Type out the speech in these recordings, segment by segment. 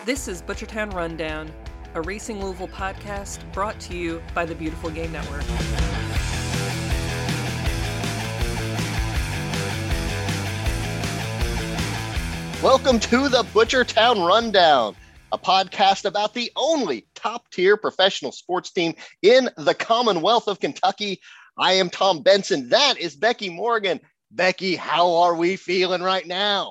This is Butchertown Rundown, a Racing Louisville podcast brought to you by the Beautiful Game Network. Welcome to the Butchertown Rundown, a podcast about the only top-tier professional sports team in the Commonwealth of Kentucky. I am Tom Benson. That is Becky Morgan. Becky, how are we feeling right now?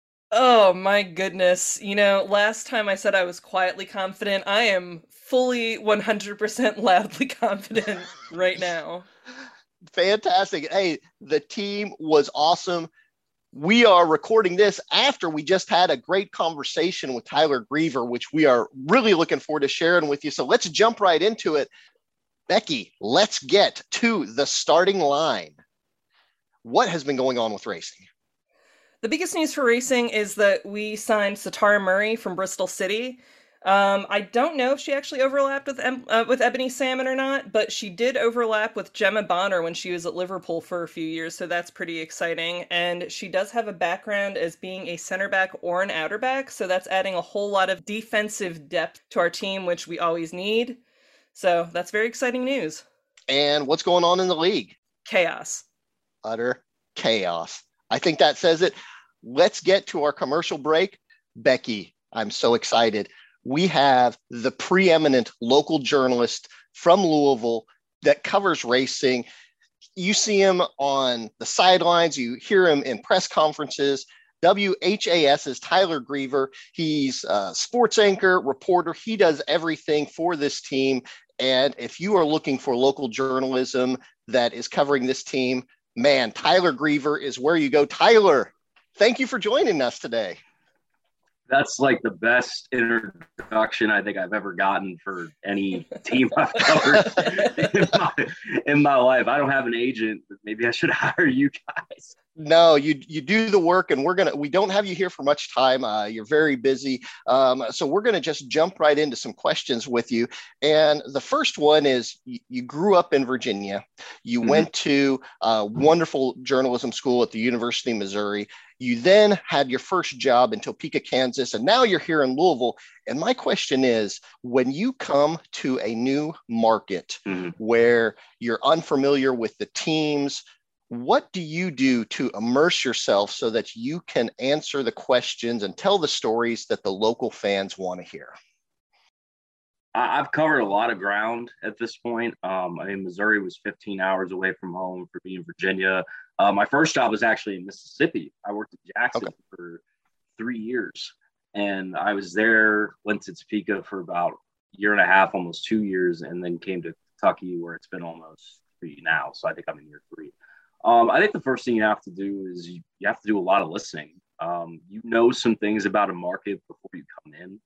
Oh my goodness. You know, last time I said I was quietly confident. I am fully 100% loudly confident right now. Fantastic. Hey, the team was awesome. We are recording this after we just had a great conversation with Tyler Griever, which we are really looking forward to sharing with you. So let's jump right into it. Becky, let's get to the starting line. What has been going on with racing? The biggest news for racing is that we signed Satara Murray from Bristol City. I don't know if she actually overlapped with Ebony Salmon or not, but she did overlap with Gemma Bonner when she was at Liverpool for a few years, so that's pretty exciting. And she does have a background as being a center back or an outer back, so that's adding a whole lot of defensive depth to our team, which we always need. So that's very exciting news. And what's going on in the league? Chaos. Utter chaos. I think that says it. Let's get to our commercial break. Becky, I'm so excited. We have the preeminent local journalist from Louisville that covers racing. You see him on the sidelines. You hear him in press conferences. WHAS's Tyler Griever. He's a sports anchor, reporter. He does everything for this team. And if you are looking for local journalism that is covering this team, man, Tyler Griever is where you go. Tyler, thank you for joining us today. That's like the best introduction I think I've ever gotten for any team I've covered in my life. I don't have an agent, but maybe I should hire you guys. No, you do the work, and we don't have you here for much time. You're very busy. So we're going to just jump right into some questions with you. And the first one is you grew up in Virginia. You went to a wonderful journalism school at the University of Missouri. You then had your first job in Topeka, Kansas, and now you're here in Louisville. And my question is, when you come to a new market where you're unfamiliar with the teams, what do you do to immerse yourself so that you can answer the questions and tell the stories that the local fans want to hear? I've covered a lot of ground at this point. Missouri was 15 hours away from home for me in Virginia. My first job was actually in Mississippi. I worked at Jackson for 3 years, and I was there, went to Topeka for about a year and a half, almost 2 years, and then came to Kentucky where it's been almost 3 now. So I think I'm in year 3. I think the first thing you have to do is you have to do a lot of listening. You know some things about a market before you come in.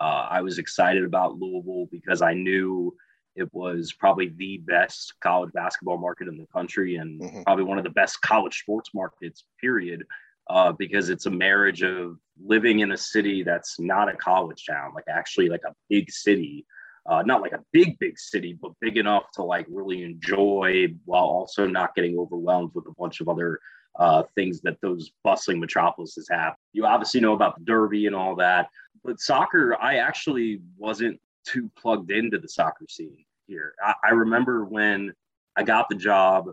I was excited about Louisville because I knew it was probably the best college basketball market in the country and probably one of the best college sports markets, period, because it's a marriage of living in a city that's not a college town, like actually like a big city. Not like a big city, but big enough to like really enjoy while also not getting overwhelmed with a bunch of other things that those bustling metropolises have. You obviously know about the Derby and all that, but soccer, I actually wasn't too plugged into the soccer scene here. I remember when I got the job,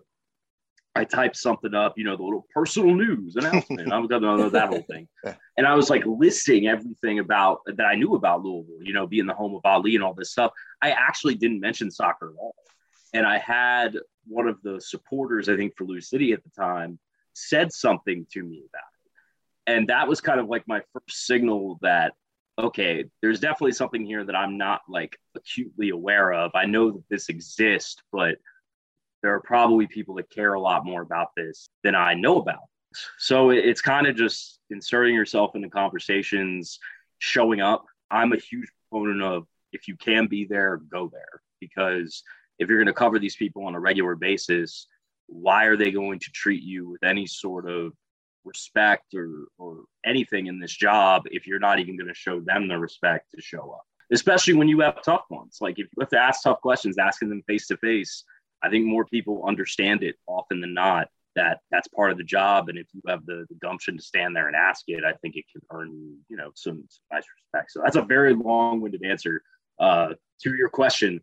I typed something up, the little personal news announcement. I was going to know that whole thing. And I was like listing everything about that I knew about Louisville, being the home of Ali and all this stuff. I actually didn't mention soccer at all. And I had one of the supporters, I think, for Lou City at the time, said something to me about it. And that was kind of like my first signal that, okay, there's definitely something here that I'm not like acutely aware of. I know that this exists, but there are probably people that care a lot more about this than I know about. So it's kind of just inserting yourself into conversations, showing up. I'm a huge proponent of if you can be there, go there. Because if you're going to cover these people on a regular basis, why are they going to treat you with any sort of respect or anything in this job if you're not even going to show them the respect to show up? Especially when you have tough ones. Like if you have to ask tough questions, asking them face to face, I think more people understand it often than not that's part of the job. And if you have the gumption to stand there and ask it, I think it can earn you, some nice respect. So that's a very long-winded answer to your question.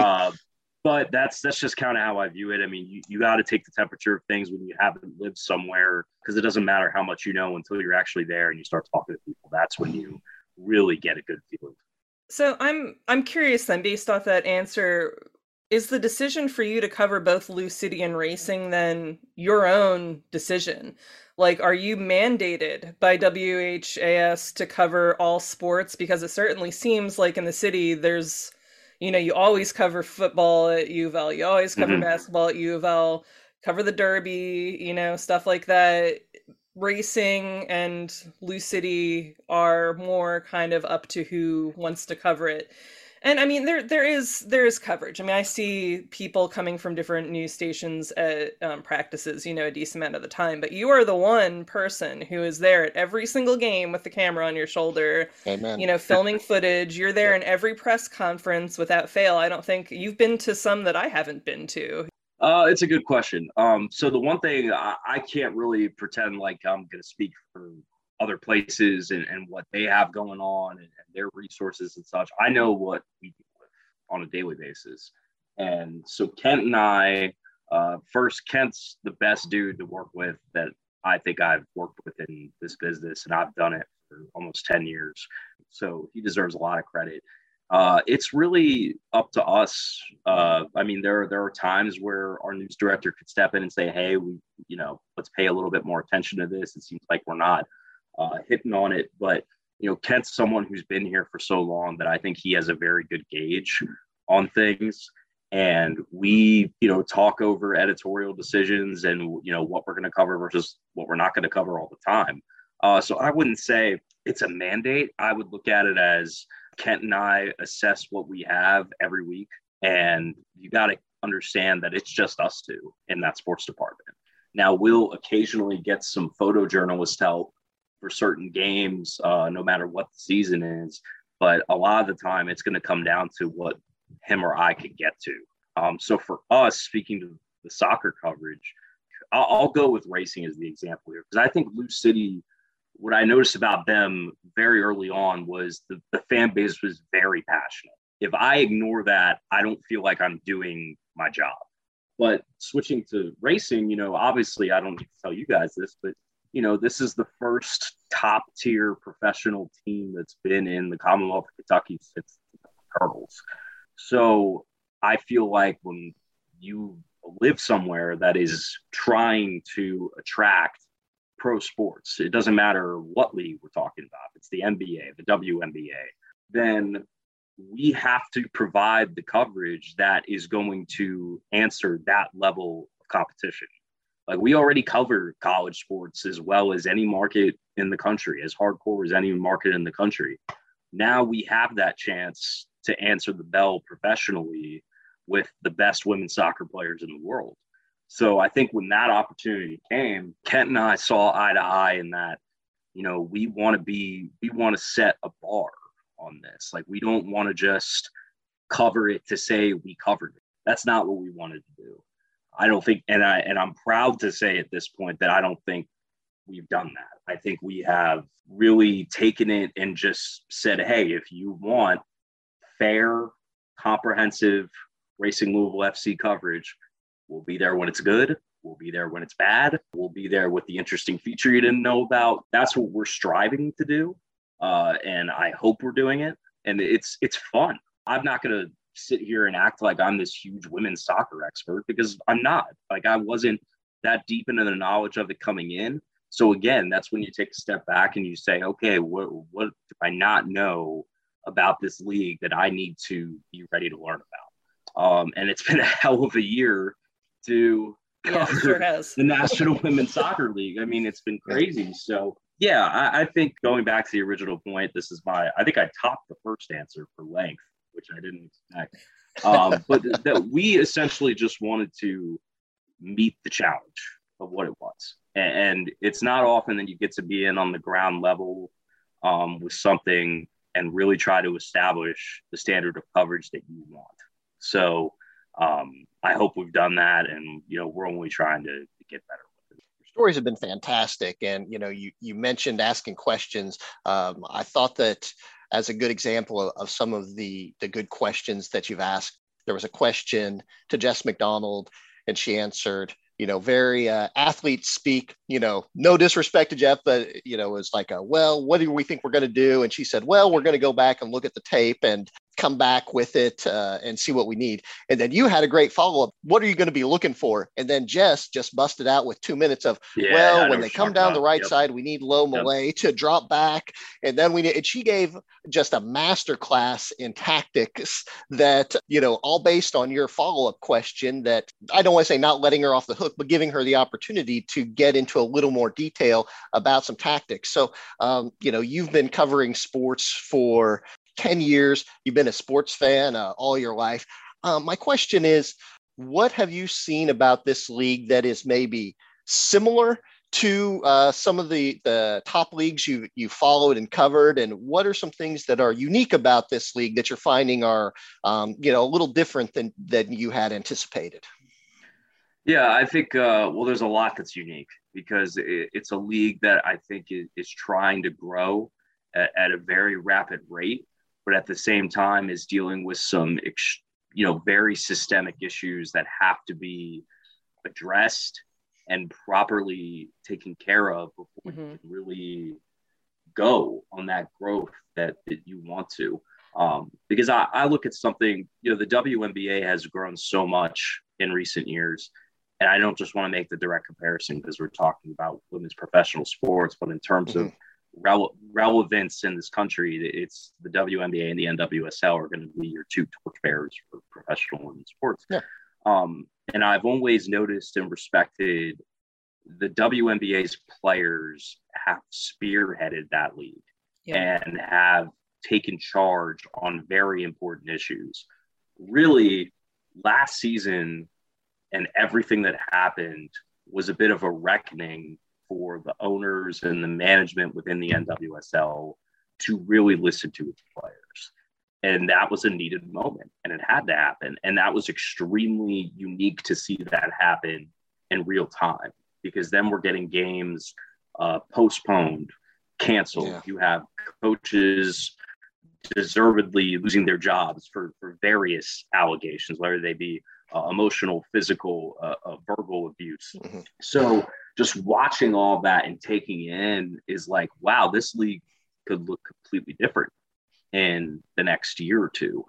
But that's just kind of how I view it. I mean, you got to take the temperature of things when you haven't lived somewhere, because it doesn't matter how much you know until you're actually there and you start talking to people. That's when you really get a good feeling. So I'm curious then, based off that answer, is the decision for you to cover both Lou City and racing then your own decision? Like, are you mandated by WHAS to cover all sports? Because it certainly seems like in the city there's, you always cover football at U of L, you always cover basketball at U of L, cover the Derby, stuff like that. Racing and Lou City are more kind of up to who wants to cover it. And I mean, there is coverage. I mean, I see people coming from different news stations at practices, a decent amount of the time. But you are the one person who is there at every single game with the camera on your shoulder, Amen. Filming footage. You're there in every press conference without fail. I don't think you've been to some that I haven't been to. It's a good question. So the one thing I can't really pretend like I'm going to speak for other places and what they have going on and their resources and such. I know what we deal with on a daily basis. And so Kent and I, first, Kent's the best dude to work with that I think I've worked with in this business, and I've done it for almost 10 years. So he deserves a lot of credit. It's really up to us. I mean, there are times where our news director could step in and say, hey, let's pay a little bit more attention to this. It seems like we're not hitting on it, but Kent's someone who's been here for so long that I think he has a very good gauge on things, and we talk over editorial decisions and what we're going to cover versus what we're not going to cover all the time. So I wouldn't say it's a mandate. I would look at it as Kent and I assess what we have every week, and you got to understand that it's just us two in that sports department. Now we'll occasionally get some photojournalist help for certain games, no matter what the season is. But a lot of the time, it's going to come down to what him or I could get to. So for us, speaking to the soccer coverage, I'll go with racing as the example here, because I think Lou City, what I noticed about them very early on was the fan base was very passionate. If I ignore that, I don't feel like I'm doing my job. But switching to racing, obviously I don't need to tell you guys this, but this is the first top tier professional team that's been in the Commonwealth of Kentucky since the Colonels. So I feel like when you live somewhere that is trying to attract pro sports, it doesn't matter what league we're talking about, it's the NBA, the WNBA, then we have to provide the coverage that is going to answer that level of competition. Like, we already cover college sports as well as any market in the country, as hardcore as any market in the country. Now we have that chance to answer the bell professionally with the best women's soccer players in the world. So I think when that opportunity came, Kent and I saw eye to eye in that, we want to set a bar on this. Like, we don't want to just cover it to say we covered it. That's not what we wanted to do. I don't think, and I'm proud to say at this point that I don't think we've done that. I think we have really taken it and just said, hey, if you want fair, comprehensive Racing Louisville FC coverage, we'll be there when it's good. We'll be there when it's bad. We'll be there with the interesting feature you didn't know about. That's what we're striving to do. And I hope we're doing it. And it's fun. I'm not going to sit here and act like I'm this huge women's soccer expert, because I'm not. Like, I wasn't that deep into the knowledge of it coming in. So again, that's when you take a step back and you say, okay, what do I not know about this league that I need to be ready to learn about? And it's been a hell of a year to cover the National Women's Soccer League. I mean, it's been crazy. So yeah, I think going back to the original point, I think I topped the first answer for length, which I didn't expect. But that we essentially just wanted to meet the challenge of what it was. And it's not often that you get to be in on the ground level with something and really try to establish the standard of coverage that you want. So I hope we've done that, and we're only trying to get better with Stories have been fantastic. And, you mentioned asking questions. I thought that as a good example of some of the good questions that you've asked, there was a question to Jess McDonald, and she answered, very athlete speak, no disrespect to Jeff, but, it was like, well, what do we think we're going to do? And she said, well, we're going to go back and look at the tape and come back with it and see what we need. And then you had a great follow-up. What are you going to be looking for? And then Jess just busted out with 2 minutes of, when they come down the right side, we need Lo Malay to drop back. And then and she gave just a master class in tactics that, all based on your follow-up question that I don't want to say not letting her off the hook, but giving her the opportunity to get into a little more detail about some tactics. So, you've been covering sports for 10 years. You've been a sports fan all your life. My question is, what have you seen about this league that is maybe similar to some of the top leagues you followed and covered? And what are some things that are unique about this league that you're finding are, a little different than you had anticipated? Yeah, I think, there's a lot that's unique because it's a league that I think is trying to grow at a very rapid rate, but at the same time is dealing with some, very systemic issues that have to be addressed and properly taken care of before you can really go on that growth that you want to. Because I look at something, the WNBA has grown so much in recent years. And I don't just want to make the direct comparison because we're talking about women's professional sports, but in terms of relevance in this country, it's the WNBA and the NWSL are going to be your two torchbearers for professional women's sports. Yeah. And I've always noticed and respected the WNBA's players have spearheaded that league and have taken charge on very important issues. Really, last season and everything that happened was a bit of a reckoning for the owners and the management within the NWSL to really listen to its players. And that was a needed moment, and it had to happen. And that was extremely unique to see that happen in real time, because then we're getting games postponed, canceled. Yeah. You have coaches deservedly losing their jobs for various allegations, whether they be emotional, physical, verbal abuse. Mm-hmm. So just watching all that and taking in is like, wow, this league could look completely different in the next year or two.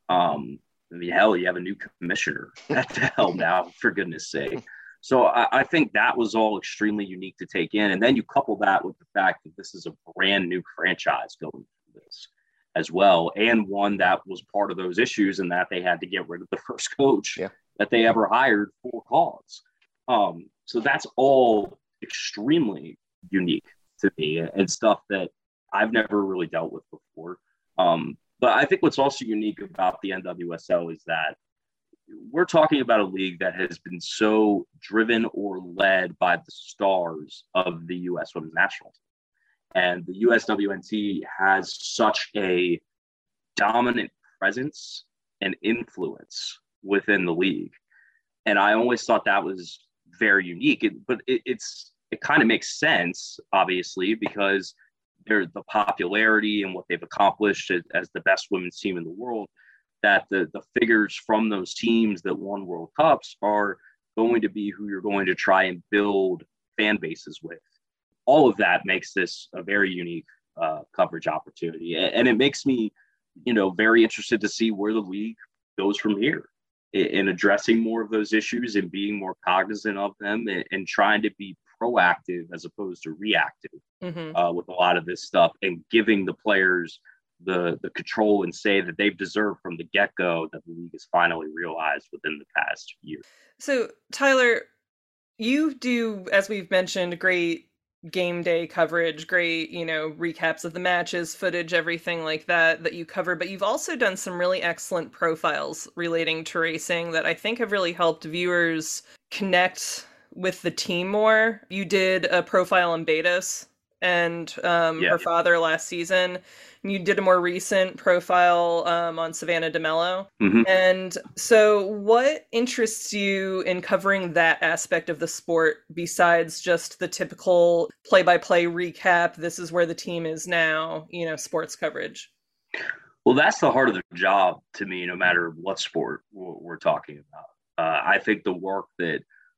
Hell, you have a new commissioner at the helm now, for goodness sake. So I think that was all extremely unique to take in. And then you couple that with the fact that this is a brand new franchise going through this as well. And one that was part of those issues, and that they had to get rid of the first coach that they ever hired for cause. So that's all extremely unique to me and stuff that I've never really dealt with before. But I think what's also unique about the NWSL is that we're talking about a league that has been so driven or led by the stars of the U.S. Women's National Team. And the USWNT has such a dominant presence and influence within the league. And I always thought that was very unique. It kind of makes sense, obviously, because they're the popularity and what they've accomplished as the best women's team in the world, that the figures from those teams that won World Cups are going to be who you're going to try and build fan bases with. All of that makes this a very unique coverage opportunity. And it makes me, very interested to see where the league goes from here in addressing more of those issues and being more cognizant of them and trying to be proactive as opposed to reactive with a lot of this stuff, and giving the players the control and say that they've deserved from the get-go that the league has finally realized within the past year. So, Tyler, you do, as we've mentioned, great game day coverage, great, recaps of the matches, footage, everything like that you cover, but you've also done some really excellent profiles relating to racing that I think have really helped viewers connect with the team more. You did a profile on Betos and her father last season. You did a more recent profile on Savannah DeMello. Mm-hmm. And so what interests you in covering that aspect of the sport besides just the typical play-by-play recap, this is where the team is now, sports coverage? Well, that's the heart of the job to me, no matter what sport we're talking about. I think the work that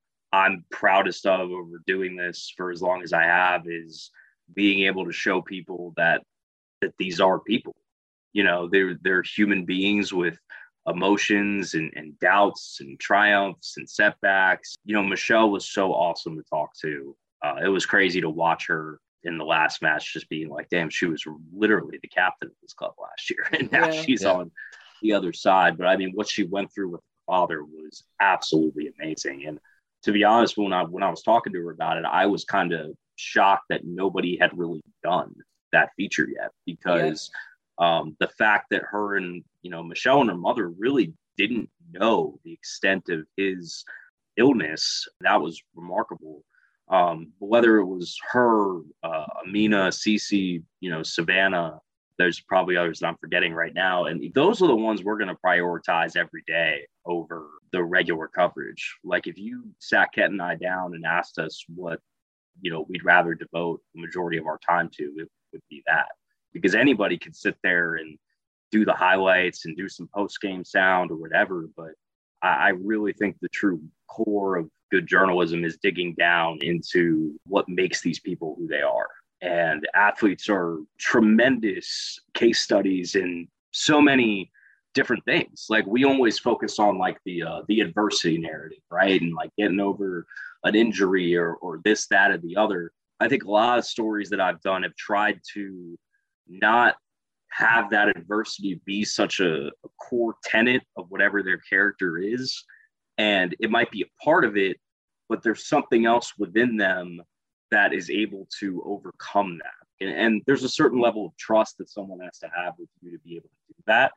I'm proudest of over doing this for as long as I have is being able to show people that these are people. They're human beings with emotions and doubts and triumphs and setbacks. Michelle was so awesome to talk to. It was crazy to watch her in the last match, just being like, damn, she was literally the captain of this club last year. And now she's on the other side. But I mean, what she went through with her father was absolutely amazing. And to be honest, when I was talking to her about it, I was kind of shocked that nobody had really done that feature yet, because the fact that her and Michelle and her mother really didn't know the extent of his illness, that was remarkable. Whether it was her, Amina, Cece, Savannah, there's probably others that I'm forgetting right now, and those are the ones we're going to prioritize every day over the regular coverage. Like if you sat Ket and I down and asked us what we'd rather devote the majority of our time to, it would be that, because anybody could sit there and do the highlights and do some post-game sound or whatever. But I really think the true core of good journalism is digging down into what makes these people who they are. And athletes are tremendous case studies in so many different things. Like we always focus on like the adversity narrative, right? And like getting over an injury or this, that, or the other. I think a lot of stories that I've done have tried to not have that adversity be such a core tenet of whatever their character is. And it might be a part of it, but there's something else within them that is able to overcome that. And there's a certain level of trust that someone has to have with you to be able to do that.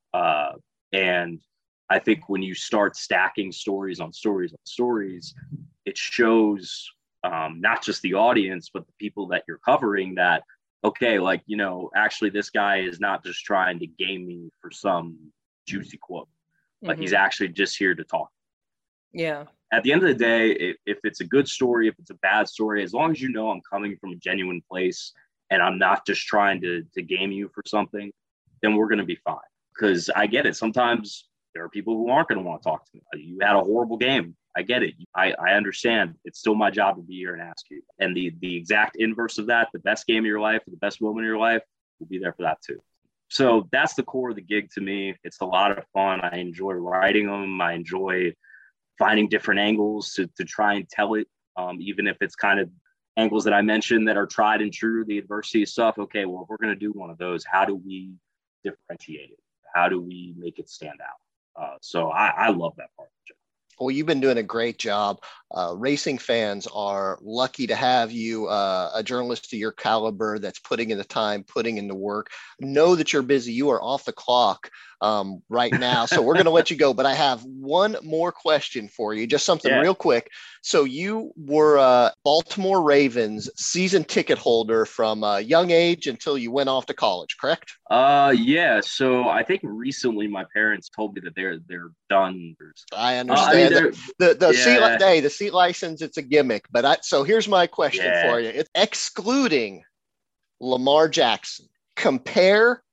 And I think when you start stacking stories on stories on stories, it shows not just the audience, but the people that you're covering that, okay, like, actually this guy is not just trying to game me for some juicy quote. Like he's actually just here to talk. Yeah. At the end of the day, if it's a good story, if it's a bad story, as long as I'm coming from a genuine place and I'm not just trying to game you for something, then we're going to be fine. Because I get it. Sometimes there are people who aren't going to want to talk to me. You had a horrible game. I get it. I understand. It's still my job to be here and ask you. And the exact inverse of that, the best game of your life or the best moment of your life, we'll be there for that too. So that's the core of the gig to me. It's a lot of fun. I enjoy writing them. I enjoy finding different angles to try and tell it, even if it's kind of angles that I mentioned that are tried and true, the adversity stuff. Okay, well, if we're going to do one of those, how do we differentiate it? How do we make it stand out? So I love that part of the job. Well, you've been doing a great job. Racing fans are lucky to have you, a journalist of your caliber that's putting in the time, putting in the work. Know that you're busy. You are off the clock right now. So we're going to let you go. But I have one more question for you, just something real quick. So you were a Baltimore Ravens season ticket holder from a young age until you went off to college, correct? Yeah. So I think recently my parents told me that they're done. I understand. The seat license, it's a gimmick. But so here's my question for you. It's excluding Lamar Jackson. Compare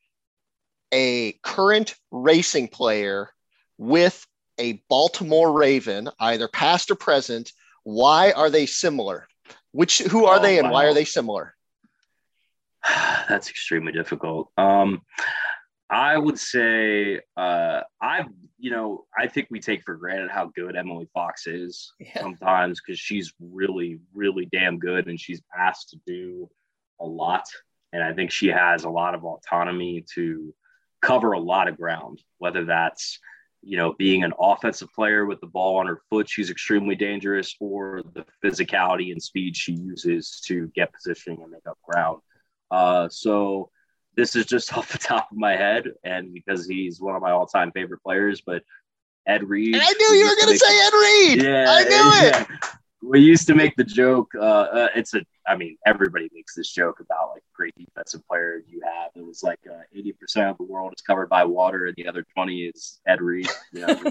a current racing player with a Baltimore Raven, either past or present. Why are they similar? Who are they and why are they similar? That's extremely difficult. I would say I think we take for granted how good Emily Fox is sometimes, because she's really, really damn good and she's asked to do a lot. And I think she has a lot of autonomy to cover a lot of ground, whether that's, being an offensive player with the ball on her foot, she's extremely dangerous, or the physicality and speed she uses to get positioning and make up ground. So this is just off the top of my head, and because he's one of my all-time favorite players, but Ed Reed. And I knew you were going to say Ed Reed. Yeah, I knew it. We used to make the joke. I mean, everybody makes this joke about like great defensive player you have. It was like 80% of the world is covered by water, and the other 20 is Ed Reed. You know,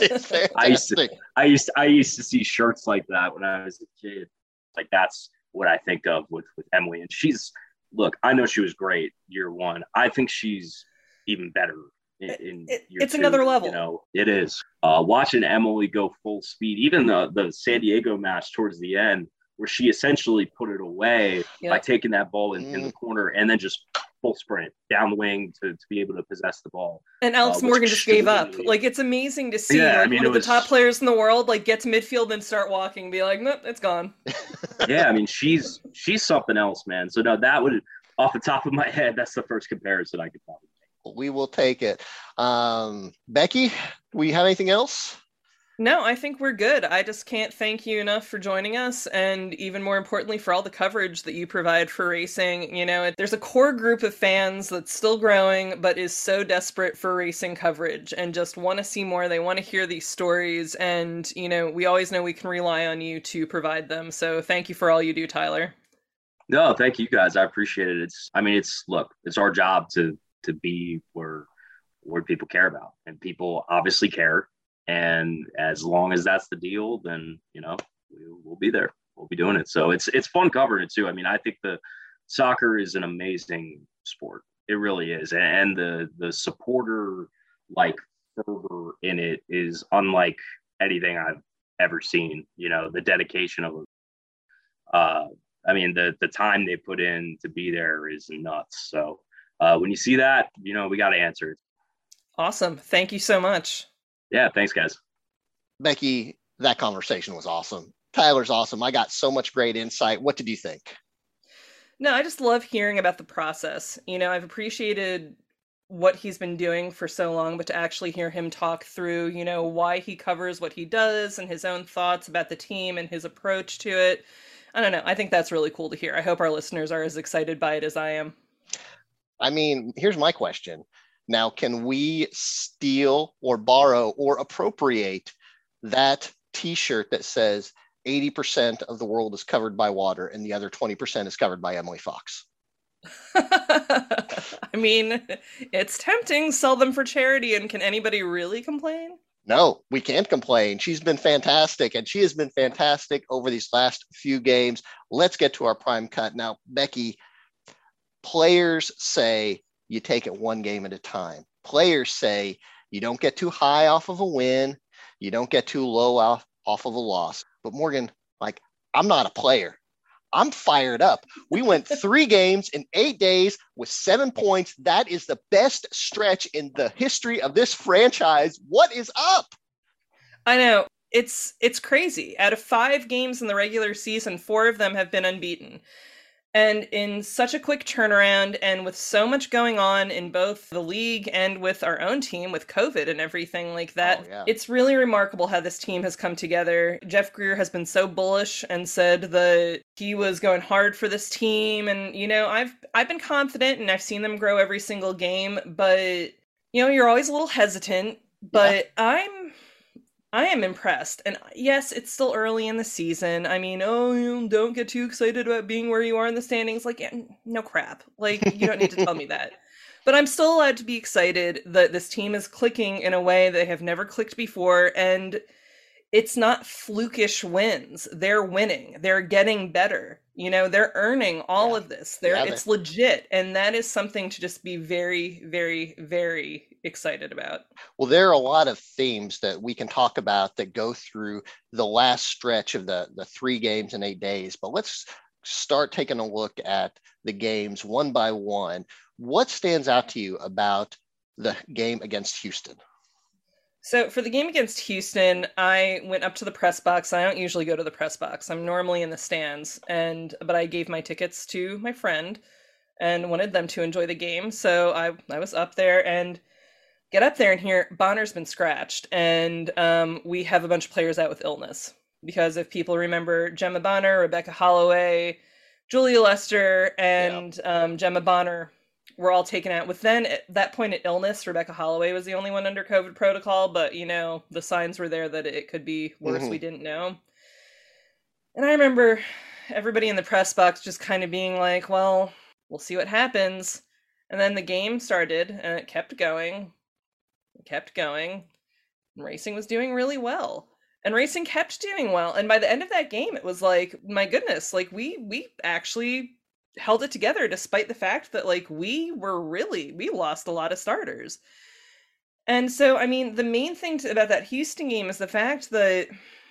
I used to see shirts like that when I was a kid. Like that's what I think of with Emily, and look. I know she was great year one. I think she's even better in year it's two. another level. You know, it is. Watching Emily go full speed, even the San Diego match towards the end, where she essentially put it away by taking that ball in the corner and then just full sprint down the wing to be able to possess the ball. And Alex Morgan just gave up. Like, it's amazing to see one of the top players in the world like get to midfield and start walking, be like, nope, it's gone. Yeah, I mean, she's something else, man. So no, that would, off the top of my head, that's the first comparison I could probably make. We will take it. Becky, we have anything else? No, I think we're good. I just can't thank you enough for joining us, and even more importantly, for all the coverage that you provide for racing. You know, there's a core group of fans that's still growing, but is so desperate for racing coverage and just want to see more. They want to hear these stories, and, you know, we always know we can rely on you to provide them. So thank you for all you do, Tyler. No, thank you guys. I appreciate it. It's our job to be where people care about, and people obviously care. And as long as that's the deal, then, you know, we'll be there. We'll be doing it. So it's fun covering it too. I mean, I think the soccer is an amazing sport. It really is. And the supporter like fervor in it is unlike anything I've ever seen. You know, the dedication of it. I mean, the time they put in to be there is nuts. So when you see that, you know, we got to answer it. Awesome. Thank you so much. Yeah, thanks, guys. Becky, that conversation was awesome. Tyler's awesome. I got so much great insight. What did you think? No, I just love hearing about the process. You know, I've appreciated what he's been doing for so long, but to actually hear him talk through, you know, why he covers what he does and his own thoughts about the team and his approach to it. I don't know. I think that's really cool to hear. I hope our listeners are as excited by it as I am. I mean, here's my question. Now, can we steal or borrow or appropriate that T-shirt that says 80% of the world is covered by water and the other 20% is covered by Emily Fox? I mean, it's tempting. Sell them for charity, and can anybody really complain? No, we can't complain. She's been fantastic, and she has been fantastic over these last few games. Let's get to our prime cut. Now, Becky, players say you take it one game at a time. Players say you don't get too high off of a win. You don't get too low off of a loss. But Morgan, like, I'm not a player. I'm fired up. We went 3 games in 8 days with 7 points. That is the best stretch in the history of this franchise. What is up? I know. It's crazy. Out of 5 games in the regular season, 4 of them have been unbeaten. And in such a quick turnaround, and with so much going on in both the league and with our own team, with COVID and everything like that, It's really remarkable how this team has come together. Jeff Greer has been so bullish and said that he was going hard for this team. And, you know, I've been confident, and I've seen them grow every single game. But, you know, you're always a little hesitant. But I am impressed. And yes, it's still early in the season. I mean, don't get too excited about being where you are in the standings. Like, yeah, no crap. Like, you don't need to tell me that. But I'm still allowed to be excited that this team is clicking in a way they have never clicked before. And it's not flukish wins. They're winning. They're getting better. You know, they're earning all of this. It's legit. And that is something to just be very, very, very excited about. Well, there are a lot of themes that we can talk about that go through the last stretch of the 3 games in 8 days. But let's start taking a look at the games one by one. What stands out to you about the game against Houston? So for the game against Houston, I went up to the press box. I don't usually go to the press box. I'm normally in the stands, but I gave my tickets to my friend and wanted them to enjoy the game. So I was up there and get up there and hear Bonner's been scratched, and we have a bunch of players out with illness. Because if people remember, Gemma Bonner, Rebecca Holloway, Julia Lester, and Gemma Bonner were all taken out with then at that point at illness. Rebecca Holloway was the only one under COVID protocol, but you know, the signs were there that it could be worse. We didn't know. And I remember everybody in the press box just kind of being like, well, we'll see what happens. And then the game started and it kept going. It kept going. And Racing was doing really well. And Racing kept doing well. And by the end of that game, it was like, my goodness, like we actually held it together despite the fact that like we lost a lot of starters. And so, I mean, the main thing about that Houston game is the fact that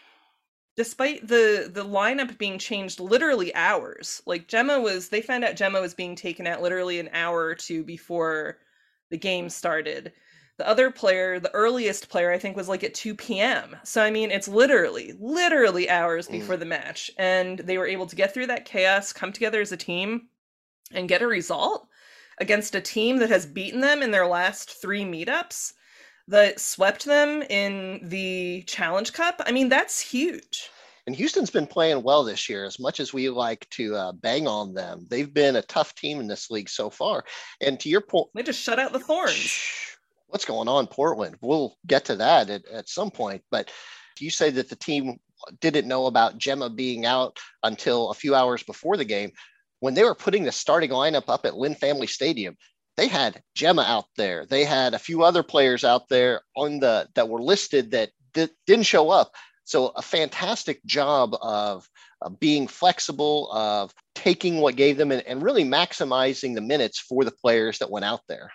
despite the lineup being changed literally hours, like they found out Gemma was being taken out literally an hour or two before the game started. The other player, the earliest player, I think was like at 2 p.m. So I mean, it's literally hours before the match, and they were able to get through that chaos, come together as a team, and get a result against a team that has beaten them in their last 3 meetups, that swept them in the Challenge Cup. I mean, that's huge. And Houston's been playing well this year. As much as we like to bang on them, they've been a tough team in this league so far. And to your point, they just shut out the Thorns. What's going on, Portland? We'll get to that at some point. But you say that the team didn't know about Gemma being out until a few hours before the game. When they were putting the starting lineup up at Lynn Family Stadium, they had Gemma out there. They had a few other players out there that were listed that didn't show up. So a fantastic job of being flexible, of taking what gave them and really maximizing the minutes for the players that went out there.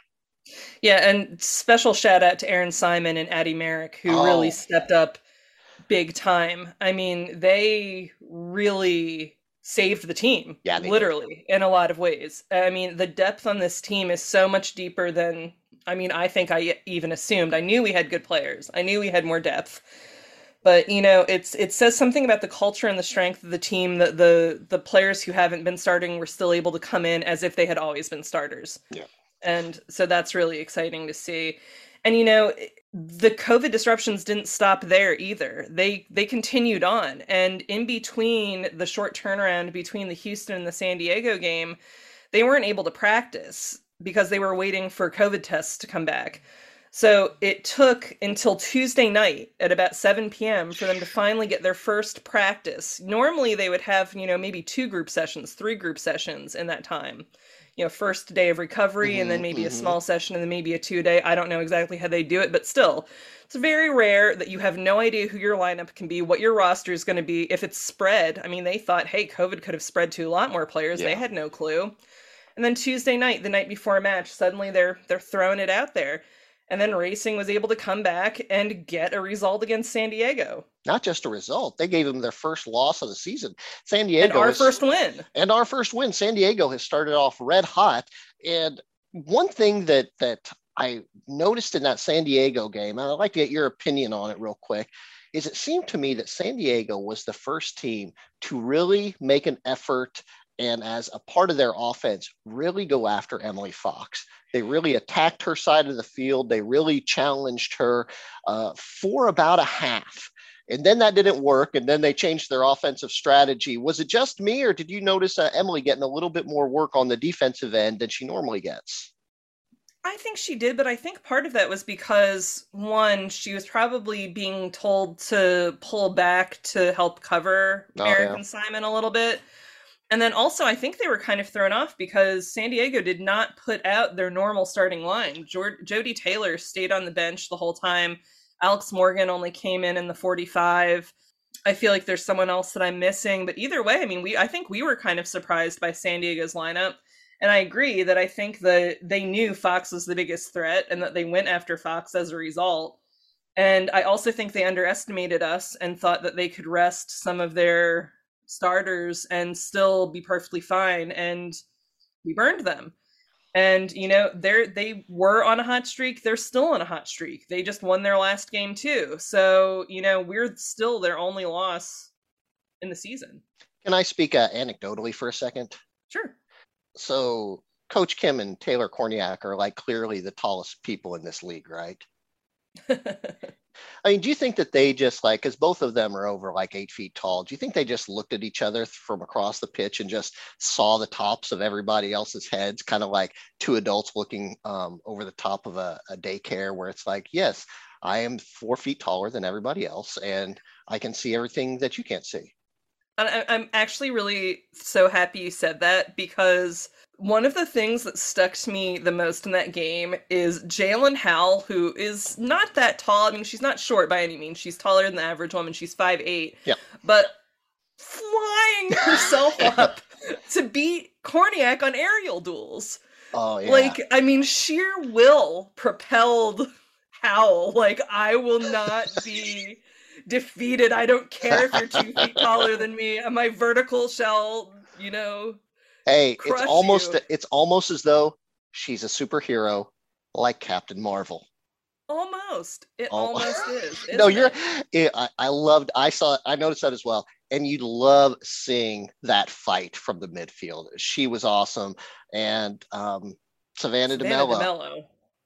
Yeah, and special shout out to Aaron Simon and Addie Merrick, who really stepped up big time. I mean, they really saved the team, literally, in a lot of ways. I mean, the depth on this team is so much deeper than, I mean, I think I even assumed. I knew we had good players. I knew we had more depth. But, you know, it says something about the culture and the strength of the team that the players who haven't been starting were still able to come in as if they had always been starters. Yeah. And so that's really exciting to see. And, you know, the COVID disruptions didn't stop there either. They continued on. And in between the short turnaround between the Houston and the San Diego game, they weren't able to practice because they were waiting for COVID tests to come back. So it took until Tuesday night at about 7 p.m. for them to finally get their first practice. Normally they would have, you know, maybe 2 group sessions, 3 group sessions in that time. You know, first day of recovery and then maybe a small session and then maybe a 2-day. I don't know exactly how they do it, but still, it's very rare that you have no idea who your lineup can be, what your roster is going to be. If it's spread, I mean, they thought, hey, COVID could have spread to a lot more players. Yeah. They had no clue. And then Tuesday night, the night before a match, suddenly they're throwing it out there. And then Racing was able to come back and get a result against San Diego. Not just a result. They gave them their first loss of the season. San Diego. And our first win. And our first win. San Diego has started off red hot. And one thing that I noticed in that San Diego game, and I'd like to get your opinion on it real quick, is it seemed to me that San Diego was the first team to really make an effort and as a part of their offense, really go after Emily Fox. They really attacked her side of the field. They really challenged her for about a half. And then that didn't work. And then they changed their offensive strategy. Was it just me, or did you notice Emily getting a little bit more work on the defensive end than she normally gets? I think she did, but I think part of that was because, one, she was probably being told to pull back to help cover Merrick and Simon a little bit. And then also, I think they were kind of thrown off because San Diego did not put out their normal starting line. Jody Taylor stayed on the bench the whole time. Alex Morgan only came in the 45. I feel like there's someone else that I'm missing. But either way, I mean, I think we were kind of surprised by San Diego's lineup. And I agree that I think that they knew Fox was the biggest threat and that they went after Fox as a result. And I also think they underestimated us and thought that they could rest some of their starters and still be perfectly fine, and we burned them. And you know, they were on a hot streak. They're still on a hot streak. They just won their last game too, so you know, we're still their only loss in the season. Can I speak anecdotally for a second? Sure. So Coach Kim and Taylor Korniak are like clearly the tallest people in this league, right? I mean, do you think that they just like, because both of them are over like 8 feet tall, do you think they just looked at each other from across the pitch and just saw the tops of everybody else's heads, kind of like 2 adults looking over the top of a daycare where it's like, yes, I am 4 feet taller than everybody else and I can see everything that you can't see? And I'm actually really so happy you said that, because one of the things that stuck to me the most in that game is Jalen Howell, who is not that tall. I mean, she's not short by any means. She's taller than the average woman. She's 5'8". Yeah. But flying herself up to beat Korniak on aerial duels. Oh, yeah. Like, I mean, sheer will propelled Howell. Like, I will not be defeated. I don't care if you're 2 feet taller than me. My vertical shall, Hey, crush you. it's almost as though she's a superhero like Captain Marvel. Almost. It Oh. almost is. No, isn't it? I noticed that as well. And you love seeing that fight from the midfield. She was awesome. And Savannah DeMello.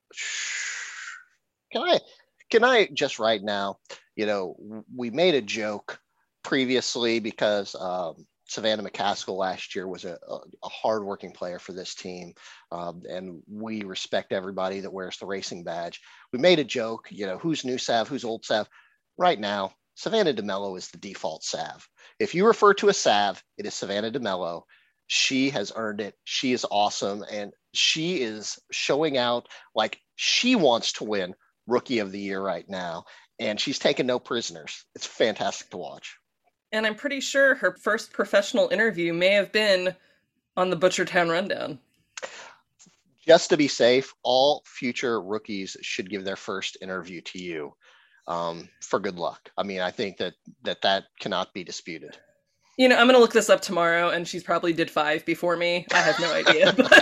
Can I just right now, we made a joke previously because Savannah McCaskill last year was a hardworking player for this team. And we respect everybody that wears the racing badge. We made a joke, who's new Sav, who's old Sav. Right now, Savannah DeMello is the default Sav. If you refer to a Sav, it is Savannah DeMello. She has earned it. She is awesome. And she is showing out like she wants to win Rookie of the Year right now. And she's taking no prisoners. It's fantastic to watch. And I'm pretty sure her first professional interview may have been on the Butchertown Rundown. Just to be safe, all future rookies should give their first interview to you for good luck. I mean, I think that cannot be disputed. I'm going to look this up tomorrow, and she's probably did 5 before me. I have no idea. But,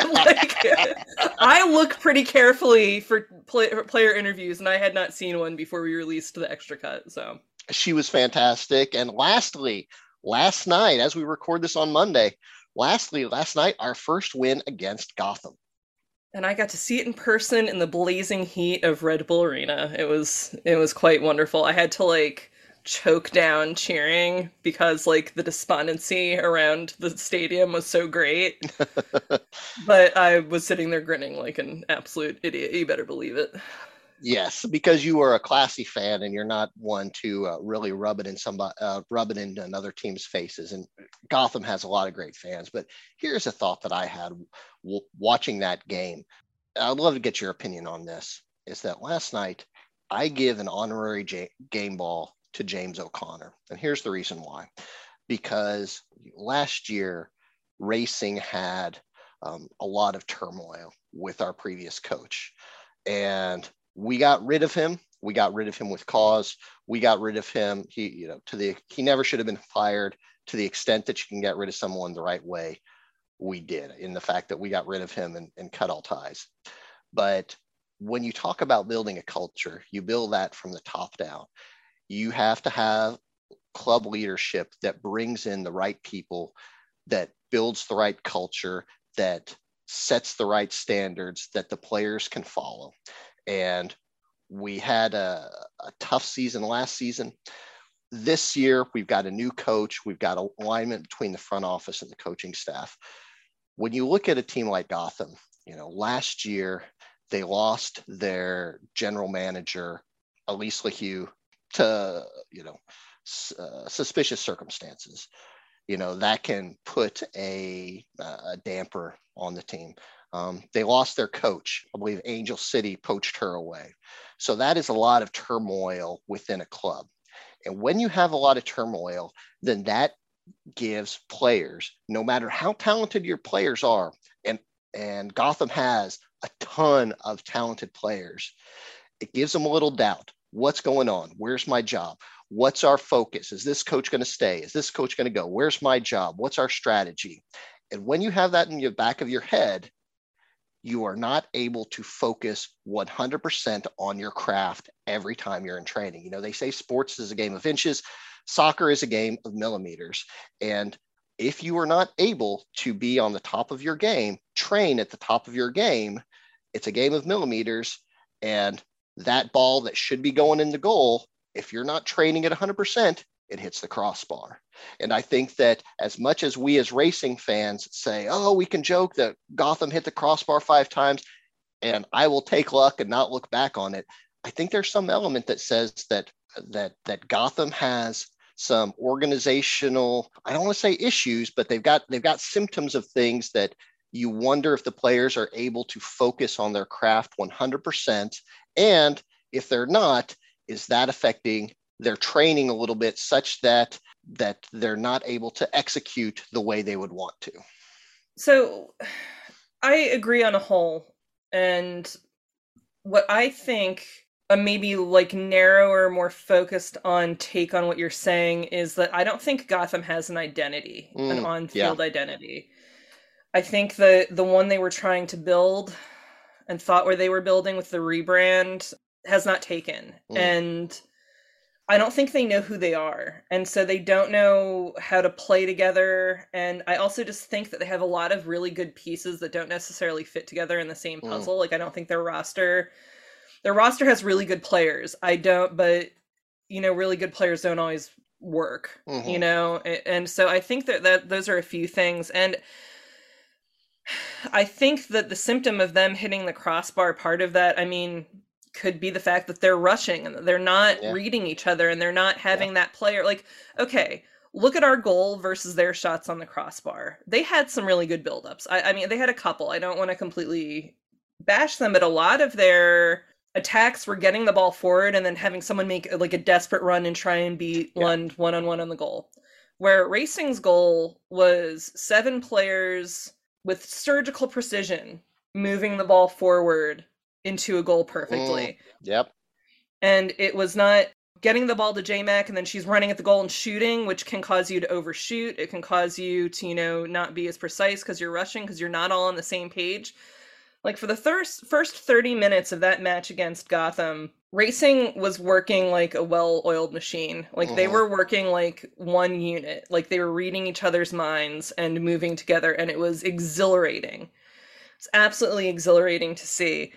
I look pretty carefully for player interviews, and I had not seen one before we released the extra cut, so... She was fantastic. And lastly, last night, as we record this on Monday, last night, our first win against Gotham. And I got to see it in person in the blazing heat of Red Bull Arena. It was quite wonderful. I had to choke down cheering because the despondency around the stadium was so great. But I was sitting there grinning like an absolute idiot. You better believe it. Yes, because you are a classy fan and you're not one to really rub it in another team's faces. And Gotham has a lot of great fans. But here's a thought that I had watching that game. I'd love to get your opinion on this. Is that last night I give an honorary game ball to James O'Connor, and here's the reason why. Because last year, Racing had a lot of turmoil with our previous coach, and we got rid of him. We got rid of him with cause. We got rid of him. He never should have been fired. To the extent that you can get rid of someone the right way, we did, in the fact that we got rid of him and cut all ties. But when you talk about building a culture, you build that from the top down. You have to have club leadership that brings in the right people, that builds the right culture, that sets the right standards that the players can follow. And we had a tough season last season. This year, we've got a new coach. We've got alignment between the front office and the coaching staff. When you look at a team like Gotham, last year, they lost their general manager, Elise LaHue, to, suspicious circumstances. That can put a damper on the team. They lost their coach. I believe Angel City poached her away. So that is a lot of turmoil within a club. And when you have a lot of turmoil, then that gives players, no matter how talented your players are, and Gotham has a ton of talented players, it gives them a little doubt. What's going on? Where's my job? What's our focus? Is this coach going to stay? Is this coach going to go? Where's my job? What's our strategy? And when you have that in the back of your head, you are not able to focus 100% on your craft every time you're in training. They say sports is a game of inches, soccer is a game of millimeters. And if you are not able to be on the top of your game, train at the top of your game, it's a game of millimeters. And that ball that should be going in the goal, if you're not training at 100%, it hits the crossbar. And I think that as much as we as racing fans say, oh, we can joke that Gotham hit the crossbar 5 times, and I will take luck and not look back on it, I think there's some element that says that Gotham has some organizational, I don't want to say issues, but they've got symptoms of things that you wonder if the players are able to focus on their craft 100%. And if they're not, is that affecting their training a little bit such that they're not able to execute the way they would want to? So I agree on a whole. And what I think a maybe like narrower, more focused on take on what you're saying is that I don't think Gotham has an identity, an on-field identity. I think the one they were trying to build and thought where they were building with the rebrand has not taken. And I don't think they know who they are. And so they don't know how to play together. And I also just think that they have a lot of really good pieces that don't necessarily fit together in the same puzzle. Like, I don't think their roster has really good players. But, really good players don't always work, And so I think that those are a few things. And I think that the symptom of them hitting the crossbar, part of that, could be the fact that they're rushing and they're not reading each other and they're not having that player. Like, okay, look at our goal versus their shots on the crossbar. They had some really good buildups. They had a couple. I don't want to completely bash them, but a lot of their attacks were getting the ball forward and then having someone make like a desperate run and try and beat Lund one-on-one on the goal. Where Racing's goal was 7 players with surgical precision moving the ball forward into a goal perfectly. Yep. And it was not getting the ball to J-Mac and then she's running at the goal and shooting, which can cause you to overshoot. It can cause you to, not be as precise because you're rushing, because you're not all on the same page. Like, for the first 30 minutes of that match against Gotham, Racing was working like a well-oiled machine. Like, they were working like one unit. Like, they were reading each other's minds and moving together, and it was exhilarating. It's absolutely exhilarating to see.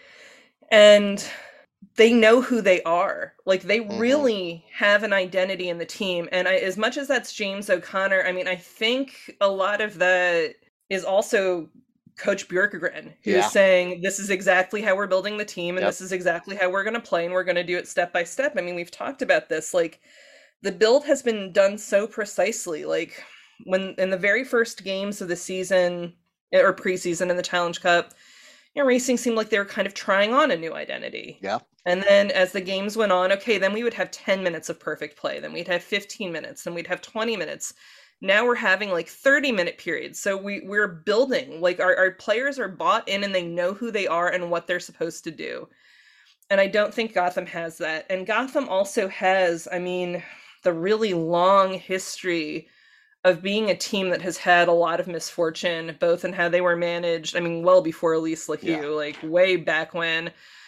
And they know who they are. Like, they really have an identity in the team. And as much as that's James O'Connor, I think a lot of that is also Coach Bjorkegren, who's saying, this is exactly how we're building the team, and this is exactly how we're going to play, and we're going to do it step by step. We've talked about this. Like, the build has been done so precisely. Like, when in the very first games of the season, or preseason in the Challenge Cup, Racing seemed like they were kind of trying on a new identity. Yeah. And then as the games went on, okay, then we would have 10 minutes of perfect play. Then we'd have 15 minutes. Then we'd have 20 minutes. Now we're having like 30-minute periods. So we're building, like our players are bought in and they know who they are and what they're supposed to do. And I don't think Gotham has that. And Gotham also has, the really long history of being a team that has had a lot of misfortune, both in how they were managed. Well before Elise LaHue, like way back when,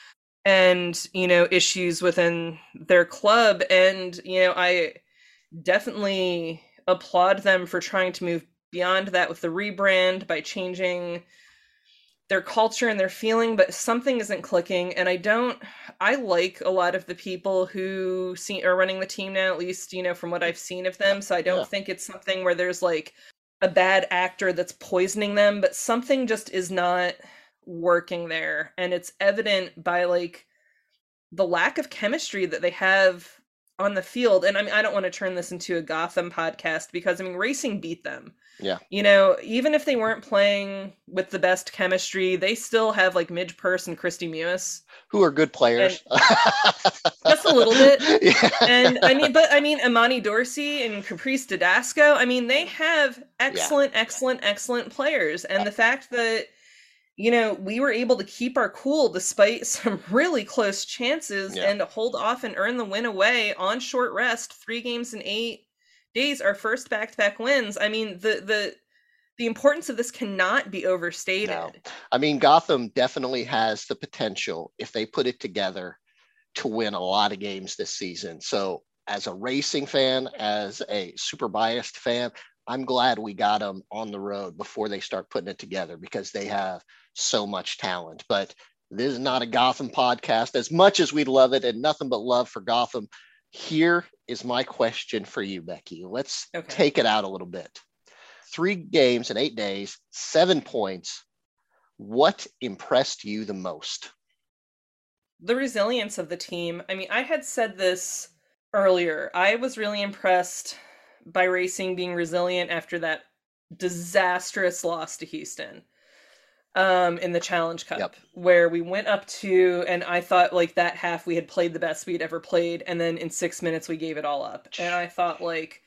and, issues within their club. And, I definitely applaud them for trying to move beyond that with the rebrand by changing their culture and their feeling, but something isn't clicking. And I like a lot of the people who are running the team now, at least, from what I've seen of them. So I don't think it's something where there's like a bad actor that's poisoning them, but something just is not working there. And it's evident by like the lack of chemistry that they have on the field. And I don't want to turn this into a Gotham podcast because Racing beat them. Yeah. Even if they weren't playing with the best chemistry, they still have like Midge Purse and Christy Mewis, who are good players. Just a little bit. Yeah. And Imani Dorsey and Caprice Didasco, they have excellent players. And the fact that we were able to keep our cool despite some really close chances and hold off and earn the win away on short rest, 3 games in 8 days, our first back-to-back wins. The importance of this cannot be overstated. No. Gotham definitely has the potential, if they put it together, to win a lot of games this season. So as a Racing fan, as a super biased fan, I'm glad we got them on the road before they start putting it together because they have so much talent. But this is not a Gotham podcast, as much as we'd love it, and nothing but love for Gotham. Here is my question for you, Becky. Let's take it out a little bit. 3 games in 8 days, 7 points. What impressed you the most? The resilience of the team. I had said this earlier. I was really impressed by Racing being resilient after that disastrous loss to Houston in the Challenge Cup, where we went up to, and I thought like that half we had played the best we'd ever played, and then in 6 minutes we gave it all up. And I thought like,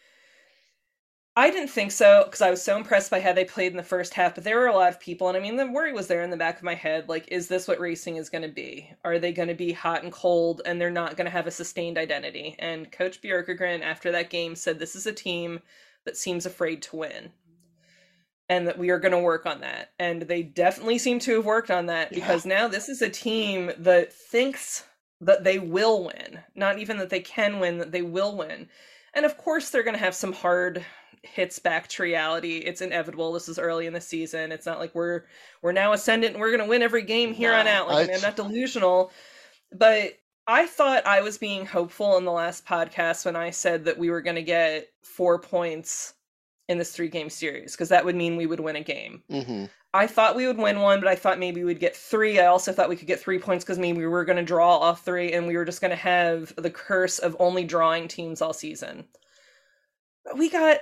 I didn't think so, because I was so impressed by how they played in the first half, but there were a lot of people, and I mean, the worry was there in the back of my head, like, is this what Racing is going to be? Are they going to be hot and cold, and they're not going to have a sustained identity? And Coach Bjorkegren, after that game, said this is a team that seems afraid to win, and that we are going to work on that. And they definitely seem to have worked on that, because now this is a team that thinks that they will win. Not even that they can win, that they will win. And of course, they're going to have some hard hits back to reality. It's inevitable. This is early in the season. It's not like we're now ascendant and we're going to win every game here on out. Like, I'm not delusional, but I thought I was being hopeful in the last podcast when I said that we were going to get 4 points in this 3-game series, because that would mean we would win a game. Mm-hmm. I thought we would win one, but I thought maybe we'd get 3. I also thought we could get 3 points because maybe we were going to draw all 3, and we were just going to have the curse of only drawing teams all season. But we got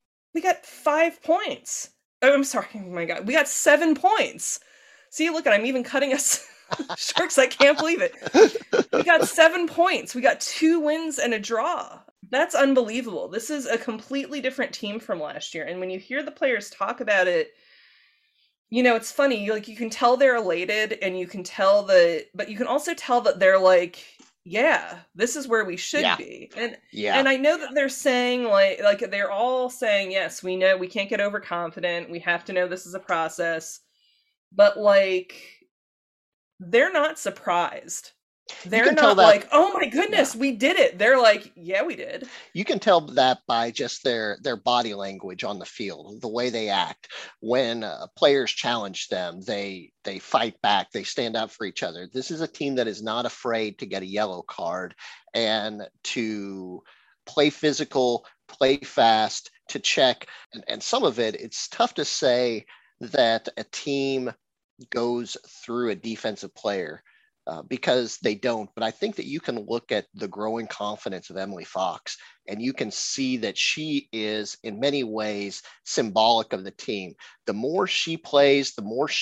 5 points. Oh, I'm sorry. Oh my God. We got 7 points. See, look, I'm even cutting us short because I can't believe it. We got 7 points. We got 2 wins and a draw. That's unbelievable. This is a completely different team from last year. And when you hear the players talk about it, you know, it's funny. Like, you can tell they're elated, and you can tell but you can also tell that they're like, yeah, this is where we should be. And I know that they're saying like they're all saying, yes, we know we can't get overconfident. We have to know this is a process. But like, they're not surprised. They're not like, oh my goodness, we did it. They're like, yeah, we did. You can tell that by just their body language on the field, the way they act. When players challenge them, they fight back, they stand up for each other. This is a team that is not afraid to get a yellow card and to play physical, play fast, to check. And some of it's tough to say that a team goes through a defensive player. Because they don't. But I think that you can look at the growing confidence of Emily Fox, and you can see that she is in many ways symbolic of the team. The more she plays, the more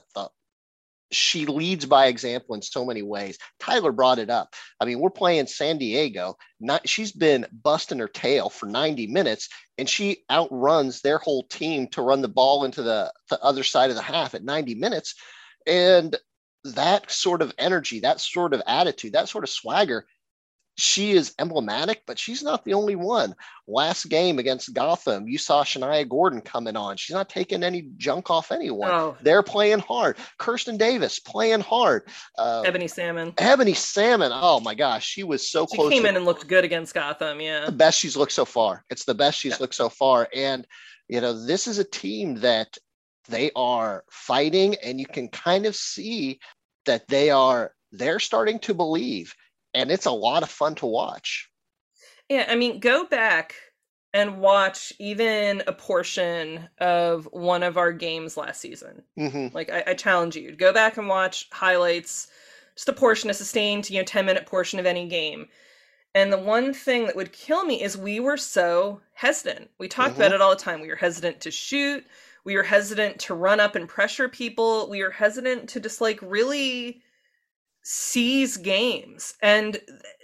she leads by example in so many ways. Tyler brought it up. I mean, we're playing San Diego. She's been busting her tail for 90 minutes, and she outruns their whole team to run the ball into the other side of the half at 90 minutes. And that sort of energy, that sort of attitude, that sort of swagger, she is emblematic, but she's not the only one. Last game against Gotham, you saw Shania Gordon coming on. She's not taking any junk off anyone. Oh. They're playing hard. Kirsten Davis playing hard. Ebony Salmon. Oh my gosh, she was so close. She came in and looked good against Gotham. Yeah, the best she's looked so far. It's the best she's looked so far. And you know, this is a team that they are fighting, and you can kind of see that they're starting to believe, and it's a lot of fun to watch. Yeah, I mean, go back and watch even a portion of one of our games last season. Mm-hmm. Like, I challenge you to go back and watch highlights, just a portion, a sustained, 10-minute portion of any game. And the one thing that would kill me is we were so hesitant. We talked about it all the time. We were hesitant to shoot. We were hesitant to run up and pressure people. We were hesitant to just like really seize games. And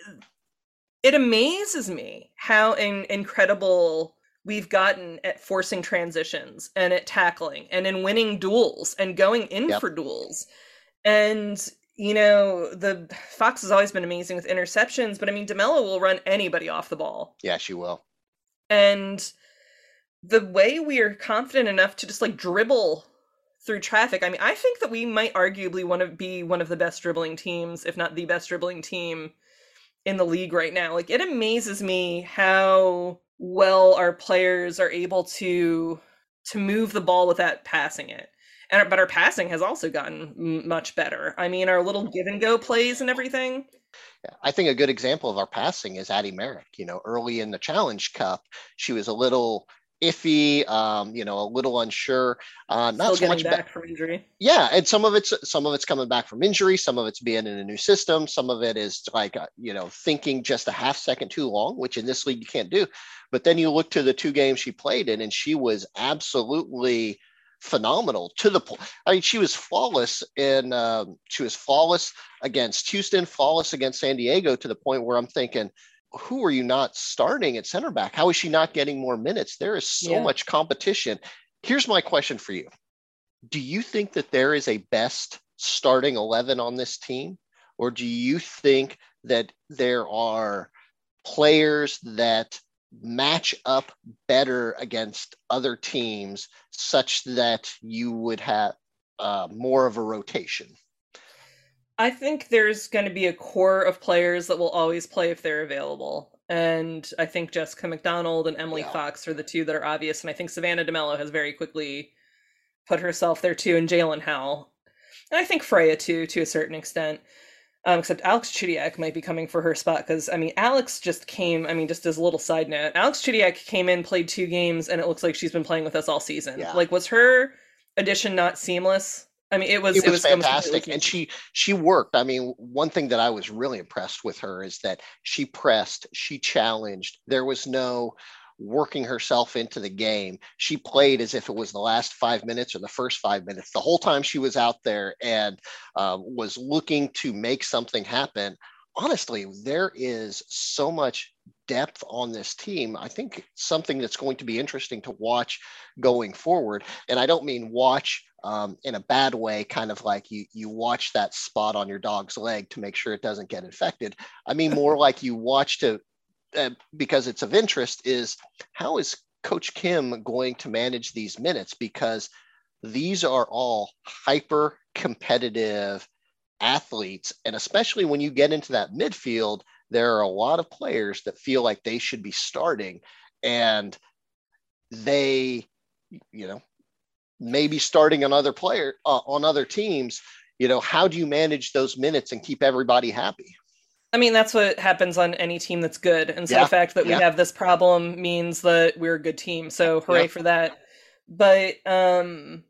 it amazes me how incredible we've gotten at forcing transitions and at tackling and in winning duels and going in for duels. And, the Fox has always been amazing with interceptions, but I mean, DeMello will run anybody off the ball. Yeah, she will. And the way we are confident enough to just like dribble through traffic, I mean, I think that we might arguably be one of the best dribbling teams, if not the best dribbling team in the league right now. Like, it amazes me how well our players are able to move the ball without passing it. But our passing has also gotten much better. I mean, our little give and go plays and everything. I think a good example of our passing is Addie Merrick. Early in the Challenge Cup, she was a little iffy, a little unsure. Not Still so getting much. back from injury. Yeah, and some of it's coming back from injury. Some of it's being in a new system. Some of it is like thinking just a half second too long, which in this league you can't do. But then you look to the 2 games she played in, and she was absolutely phenomenal. I mean, she was flawless against Houston, flawless against San Diego, to the point where I'm thinking, who are you not starting at center back? How is she not getting more minutes? There is so much competition. Here's my question for you. Do you think that there is a best starting 11 on this team? Or do you think that there are players that match up better against other teams such that you would have more of a rotation? I think there's going to be a core of players that will always play if they're available. And I think Jessica McDonald and Emily Fox are the 2 that are obvious. And I think Savannah DeMello has very quickly put herself there too, and Jalen Howell. And I think Freya too, to a certain extent. Except Alex Chidiac might be coming for her spot, because, Alex just came, just as a little side note, Alex Chidiac came in, played 2 games, and it looks like she's been playing with us all season. Yeah. Like, was her addition not seamless? It was fantastic. And she worked. One thing that I was really impressed with her is that she pressed, she challenged. There was no working herself into the game. She played as if it was the last 5 minutes or the first 5 minutes. The whole time she was out there and was looking to make something happen. Honestly, there is so much depth on this team. I think something that's going to be interesting to watch going forward. And I don't mean watch in a bad way, kind of like you watch that spot on your dog's leg to make sure it doesn't get infected. I mean more like you watch to because it's of interest, is how is Coach Kim going to manage these minutes? Because these are all hyper competitive athletes. And especially when you get into that midfield, there are a lot of players that feel like they should be starting, and they, maybe starting on other teams. How do you manage those minutes and keep everybody happy? That's what happens on any team that's good. And so the fact that we have this problem means that we're a good team. So hooray for that. But, that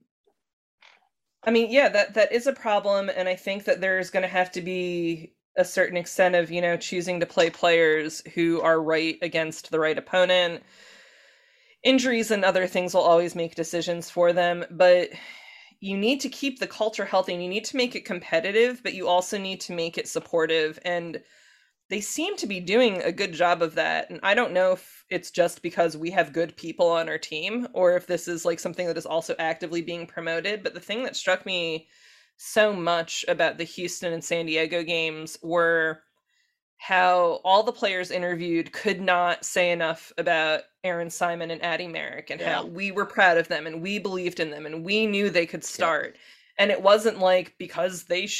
is a problem. And I think that there's going to have to be a certain extent of, choosing to play players who are right against the right opponent. Injuries and other things will always make decisions for them. But you need to keep the culture healthy, and you need to make it competitive, but you also need to make it supportive. And they seem to be doing a good job of that. And I don't know if it's just because we have good people on our team, or if this is like something that is also actively being promoted. But the thing that struck me so much about the Houston and San Diego games were how all the players interviewed could not say enough about Erin Simon and Addie Merrick, and how we were proud of them and we believed in them and we knew they could start. And it wasn't like because they,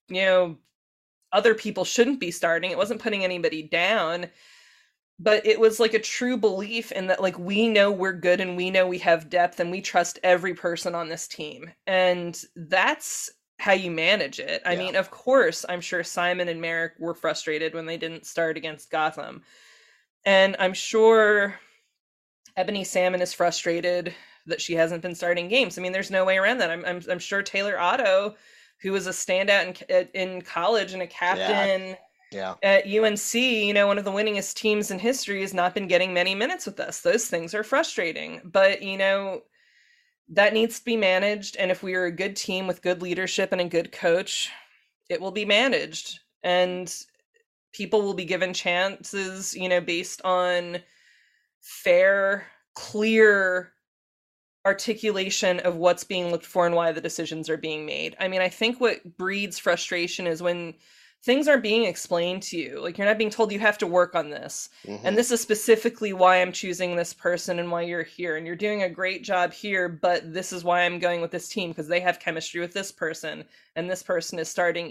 other people shouldn't be starting. It wasn't putting anybody down, but it was like a true belief in that, like, we know we're good and we know we have depth and we trust every person on this team. And that's how you manage it. I mean, of course, I'm sure Simon and Merrick were frustrated when they didn't start against Gotham. And I'm sure Ebony Salmon is frustrated that she hasn't been starting games. There's no way around that. I'm sure Taylor Otto, who was a standout in college and a captain at UNC, one of the winningest teams in history, has not been getting many minutes with us. Those things are frustrating. But, that needs to be managed. And if we are a good team with good leadership and a good coach, it will be managed. And people will be given chances, based on fair, clear articulation of what's being looked for and why the decisions are being made. I think what breeds frustration is when things aren't being explained to you. Like, you're not being told you have to work on this. Mm-hmm. And this is specifically why I'm choosing this person and why you're here. And you're doing a great job here, but this is why I'm going with this team, because they have chemistry with this person and this person is starting.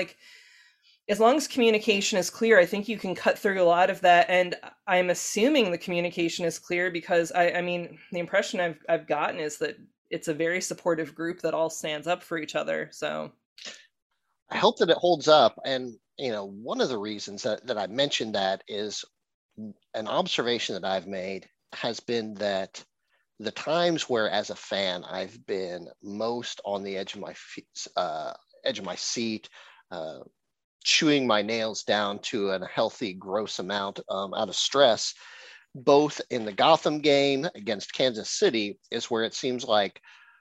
As long as communication is clear, I think you can cut through a lot of that. And I'm assuming the communication is clear because the impression I've gotten is that it's a very supportive group that all stands up for each other. So I hope that it holds up. And, one of the reasons that I mentioned that is an observation that I've made has been that the times where, as a fan, I've been most on the edge of my edge of my seat, chewing my nails down to a healthy, gross amount out of stress, both in the Gotham game against Kansas City, is where it seems like,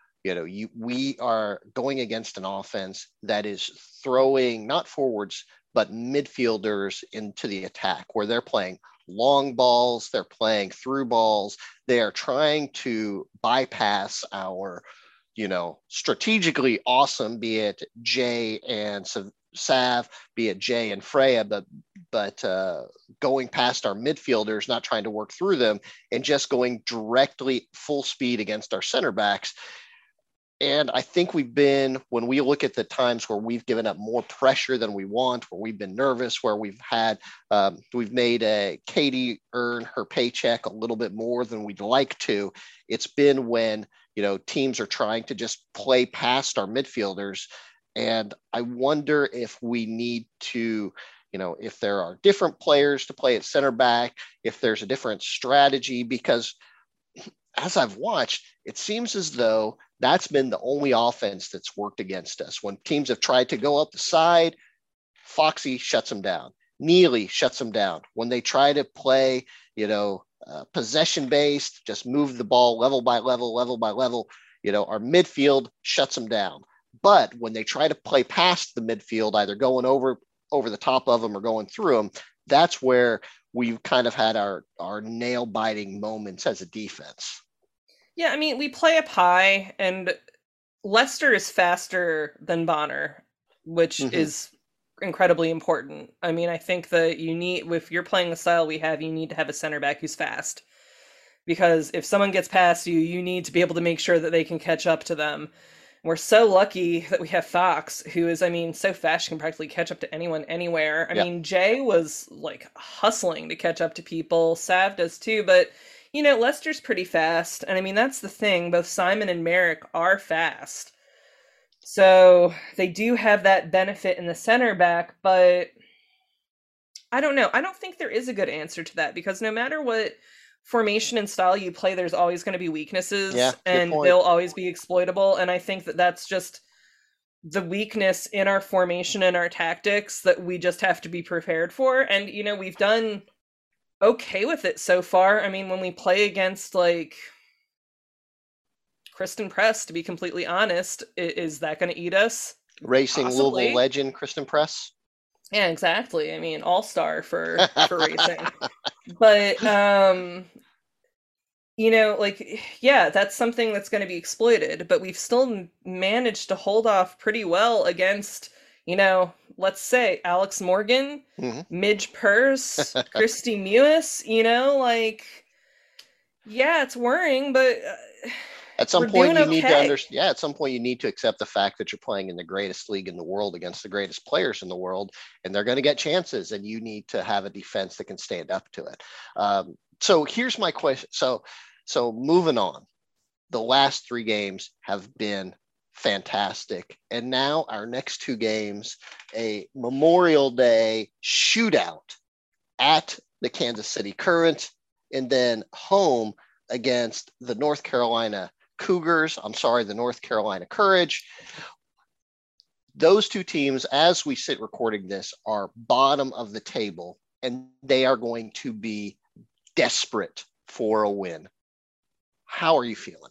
we are going against an offense that is throwing not forwards, but midfielders into the attack, where they're playing long balls, they're playing through balls, they are trying to bypass our, strategically awesome, be it Jay and Sav, be it Jay and Freya, but going past our midfielders, not trying to work through them, and just going directly full speed against our center backs. And I think when we look at the times where we've given up more pressure than we want, where we've been nervous, where we've made Katie earn her paycheck a little bit more than we'd like to, it's been when, teams are trying to just play past our midfielders. And I wonder if we need to, if there are different players to play at center back, if there's a different strategy, because as I've watched, it seems as though that's been the only offense that's worked against us. When teams have tried to go up the side, Foxy shuts them down. Neely shuts them down. When they try to play, possession based, just move the ball level by level, our midfield shuts them down. But when they try to play past the midfield, either going over the top of them or going through them, that's where we've kind of had our nail biting moments as a defense. Yeah, I mean, we play up high, and Leicester is faster than Bonner, which is incredibly important. I mean, I think that if you're playing the style we have, you need to have a center back who's fast. Because if someone gets past you, you need to be able to make sure that they can catch up to them. We're so lucky that we have Fox, who is, so fast, she can practically catch up to anyone, anywhere. I mean, Jay was, hustling to catch up to people. Sav does too, but, Leicester's pretty fast. And, that's the thing. Both Simon and Merrick are fast. So they do have that benefit in the center back, but I don't know. I don't think there is a good answer to that, because no matter what formation and style you play, there's always going to be weaknesses, and they'll always be exploitable. And I think that that's just the weakness in our formation and our tactics that we just have to be prepared for. And, we've done okay with it so far. When we play against, Kristen Press, to be completely honest, is that going to eat us? Racing possibly. Louisville legend, Kristen Press. Yeah, exactly. All-star for racing. But, that's something that's going to be exploited. But we've still managed to hold off pretty well against, let's say, Alex Morgan, Midge Purse, Christy Mewis, it's worrying, but... At some point, you need to understand. Yeah, at some point, you need to accept the fact that you're playing in the greatest league in the world against the greatest players in the world, and they're going to get chances, and you need to have a defense that can stand up to it. So here's my question. So moving on, the last 3 games have been fantastic, and now our next 2 games, a Memorial Day shootout at the Kansas City Current, and then home against the North Carolina Courage. Those 2 teams, as we sit recording this, are bottom of the table, and they are going to be desperate for a win. How are you feeling?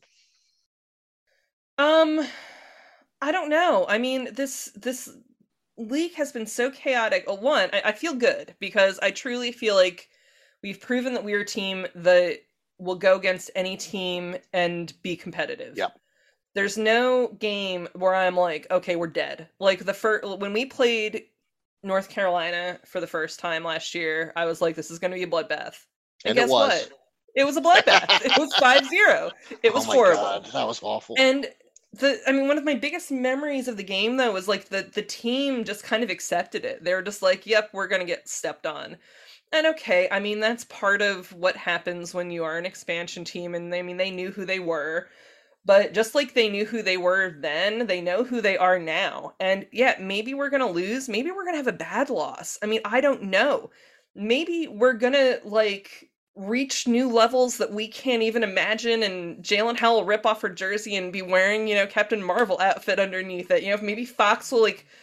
I don't know. This league has been so chaotic. One, I feel good, because I truly feel like we've proven that we're a team that will go against any team and be competitive. Yep. There's no game where I'm like, okay, we're dead. When we played North Carolina for the first time last year, I was like, this is going to be a bloodbath. And guess what? It was a bloodbath. It was 5-0. It was horrible. God, that was awful. And one of my biggest memories of the game, though, was the team just kind of accepted it. They were just like, yep, we're going to get stepped on. And okay, that's part of what happens when you are an expansion team, and they knew who they were. But just like they knew who they were then, they know who they are now. And yeah, maybe we're going to lose. Maybe we're going to have a bad loss. I don't know. Maybe we're going to, reach new levels that we can't even imagine, and Jalen Howell will rip off her jersey and be wearing, Captain Marvel outfit underneath it. Maybe Fox will like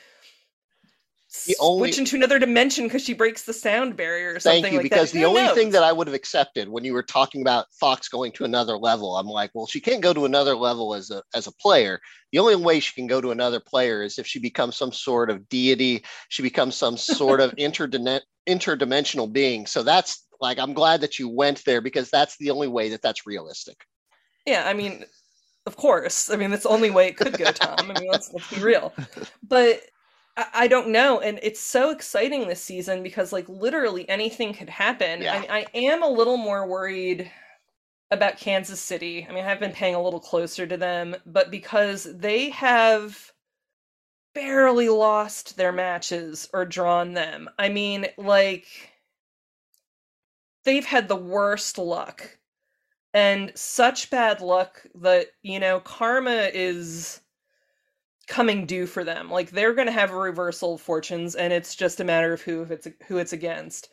The only switch into another dimension because she breaks the sound barrier or Thank something you, like that. because the Who only thing knows? that I would have accepted when you were talking about Fox going to another level, I'm like, well, she can't go to another level as a player. The only way she can go to another player is if she becomes some sort of deity. She becomes some sort of interdimensional being. So that's like, I'm glad that you went there, because that's the only way that that's realistic. Yeah, I mean, of course. I mean, that's the only way it could go, Tom. I mean, let's be real. But I don't know, and it's so exciting this season because like literally anything could happen. Yeah. I am a little more worried about Kansas City. I mean, I've been paying a little closer to them, but because they have barely lost their matches or drawn them. I mean, like they've had the worst luck and such bad luck that, karma is coming due for them. Like they're going to have a reversal of fortunes, and it's just a matter of who it's against.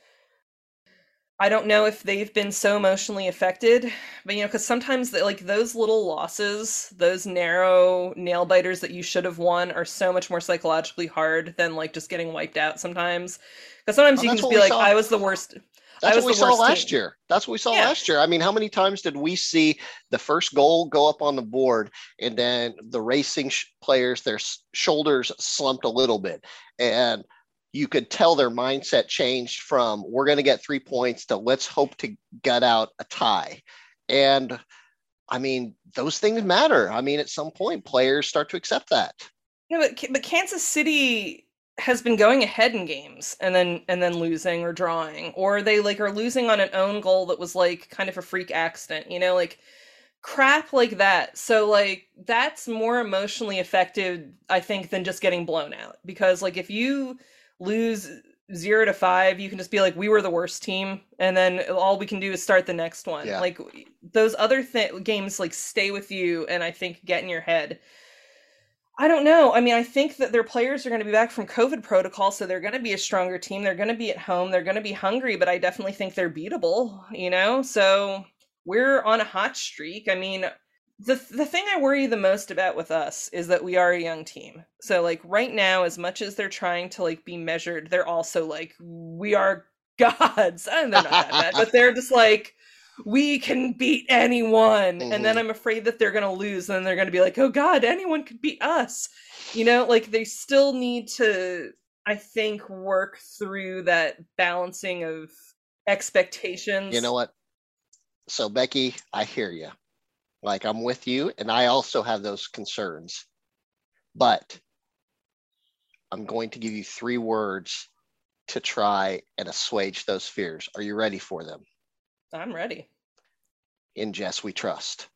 I don't know if they've been so emotionally affected, but because sometimes like those little losses, those narrow nail biters that you should have won, are so much more psychologically hard than like just getting wiped out sometimes. Because sometimes Well, you can that's just what be we like, saw. I was the worst. I That's what was we the saw worst last team. year. That's what we saw Yeah. last year. I mean, how many times did we see the first goal go up on the board, and then the racing players, their shoulders slumped a little bit, and you could tell their mindset changed from we're going to get 3 points to let's hope to gut out a tie. And I mean, those things matter. I mean, at some point, players start to accept that. Yeah, but Kansas City has been going ahead in games and then losing or drawing, or they like are losing on an own goal that was like kind of a freak accident, like crap like that. So like that's more emotionally effective, I think, than just getting blown out. Because like if you lose 0-5, you can just be like, we were the worst team, and then all we can do is start the next one. Yeah. Like those other games like stay with you and I think get in your head. I don't know. I mean, I think that their players are going to be back from COVID protocol, so they're going to be a stronger team. They're going to be at home. They're going to be hungry, but I definitely think they're beatable. So we're on a hot streak. I mean, the thing I worry the most about with us is that we are a young team. So like right now, as much as they're trying to like be measured, they're also like, we are gods. And they're not that bad, but they're just like, we can beat anyone. Mhm. And then I'm afraid that they're going to lose. And then they're going to be like, oh God, anyone could beat us. Like they still need to, I think, work through that balancing of expectations. You know what? So, Becky, I hear you. Like, I'm with you, and I also have those concerns. But I'm going to give you 3 words to try and assuage those fears. Are you ready for them? I'm ready. In Jess we trust.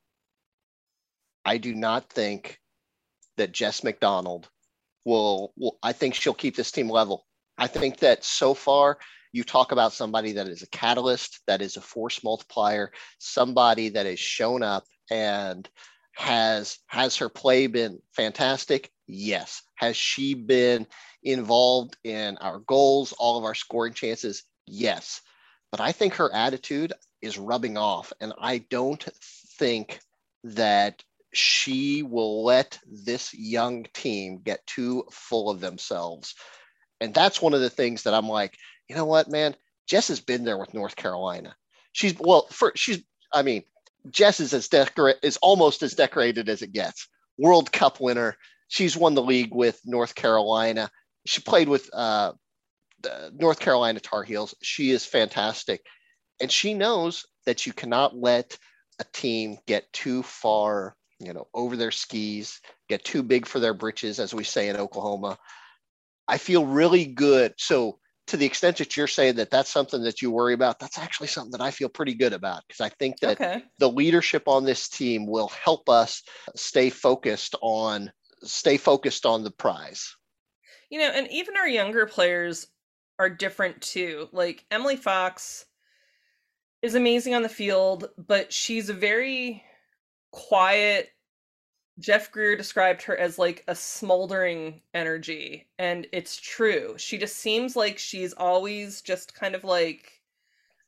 I do not think that Jess McDonald will I think she'll keep this team level. I think that so far you talk about somebody that is a catalyst, that is a force multiplier, somebody that has shown up and has her play been fantastic? Yes. Has she been involved in our goals, all of our scoring chances? Yes. But I think her attitude is rubbing off, and I don't think that she will let this young team get too full of themselves. And that's one of the things that I'm like, you know what, man? Jess has been there with North Carolina. Jess is almost as decorated as it gets. World Cup winner. She's won the league with North Carolina. She played with the North Carolina Tar Heels. She is fantastic. And she knows that you cannot let a team get too far, over their skis, get too big for their britches, as we say in Oklahoma. I feel really good. So to the extent that you're saying that that's something that you worry about, that's actually something that I feel pretty good about, because I think that the leadership on this team will help us stay focused on the prize. And even our younger players are different too. Like Emily Fox is amazing on the field, but she's a very quiet. Jeff Greer described her as like a smoldering energy, and it's true. She just seems like she's always just kind of like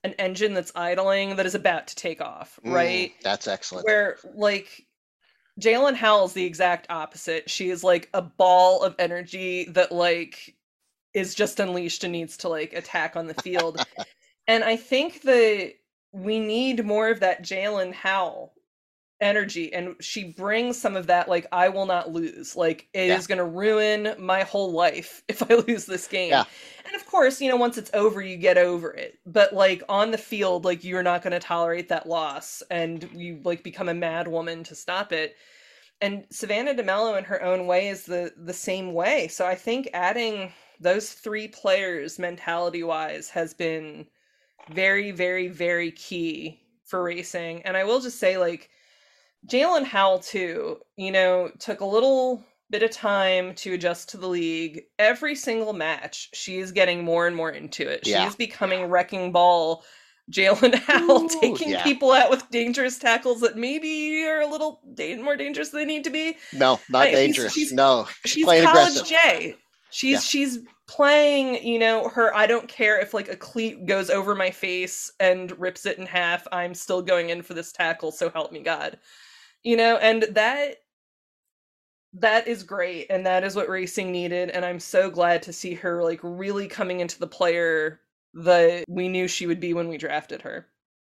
an engine that's idling that is about to take off, right? That's excellent. Where like Jalen Howell's the exact opposite. She is like a ball of energy that like is just unleashed and needs to like attack on the field. And I think that we need more of that Jalen Howell energy, and she brings some of that like I will not lose, like it is going to ruin my whole life if I lose this game. And of course, you know, once it's over you get over it, but like on the field, like you're not going to tolerate that loss and you like become a mad woman to stop it. And Savannah DeMello in her own way is the same way. So I think adding those three players mentality wise has been very, very, very key for racing. And I will just say, like, Jalen Howell, too, you know, took a little bit of time to adjust to the league. Every single match, she is getting more and more into it. She is becoming wrecking ball Jalen Howell, taking people out with dangerous tackles that maybe are a little more dangerous than they need to be. No, not dangerous. She's College aggressive. J. She's playing, you know, her I don't care if like a cleat goes over my face and rips it in half, I'm still going in for this tackle, so help me God. You know, and that is great, and that is what racing needed, and I'm so glad to see her like really coming into the player that we knew she would be when we drafted her.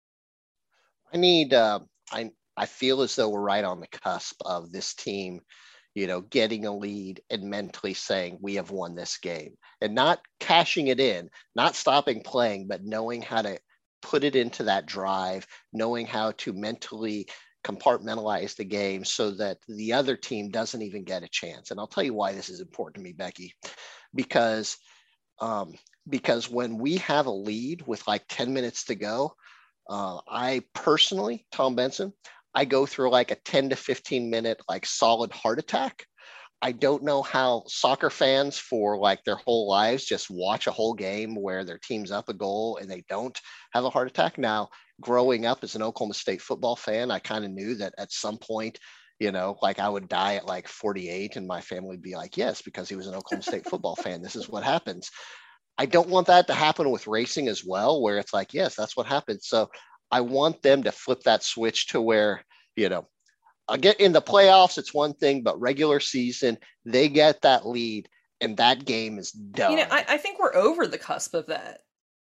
I feel as though we're right on the cusp of this team, you know, getting a lead and mentally saying we have won this game, and not cashing it in, not stopping playing, but knowing how to put it into that drive, knowing how to mentally compartmentalize the game so that the other team doesn't even get a chance. And I'll tell you why this is important to me, Becky, because when we have a lead with like 10 minutes to go, I personally, Tom Benson, I go through like a 10 to 15 minute like solid heart attack. I don't know how soccer fans for like their whole lives just watch a whole game where their team's up a goal and they don't have a heart attack. Now, growing up as an Oklahoma State football fan, I kind of knew that at some point, you know, like I would die at like 48 and my family would be like, yes, because he was an Oklahoma State football fan. This is what happens. I don't want that to happen with racing as well, where it's like, yes, that's what happens. So I want them to flip that switch to where, you know, get in the playoffs, it's one thing, but regular season, they get that lead and that game is done. You know, I think we're over the cusp of that.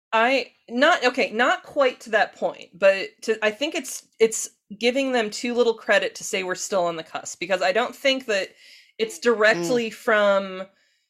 Not quite to that point, but I think it's giving them too little credit to say we're still on the cusp, because I don't think that it's directly from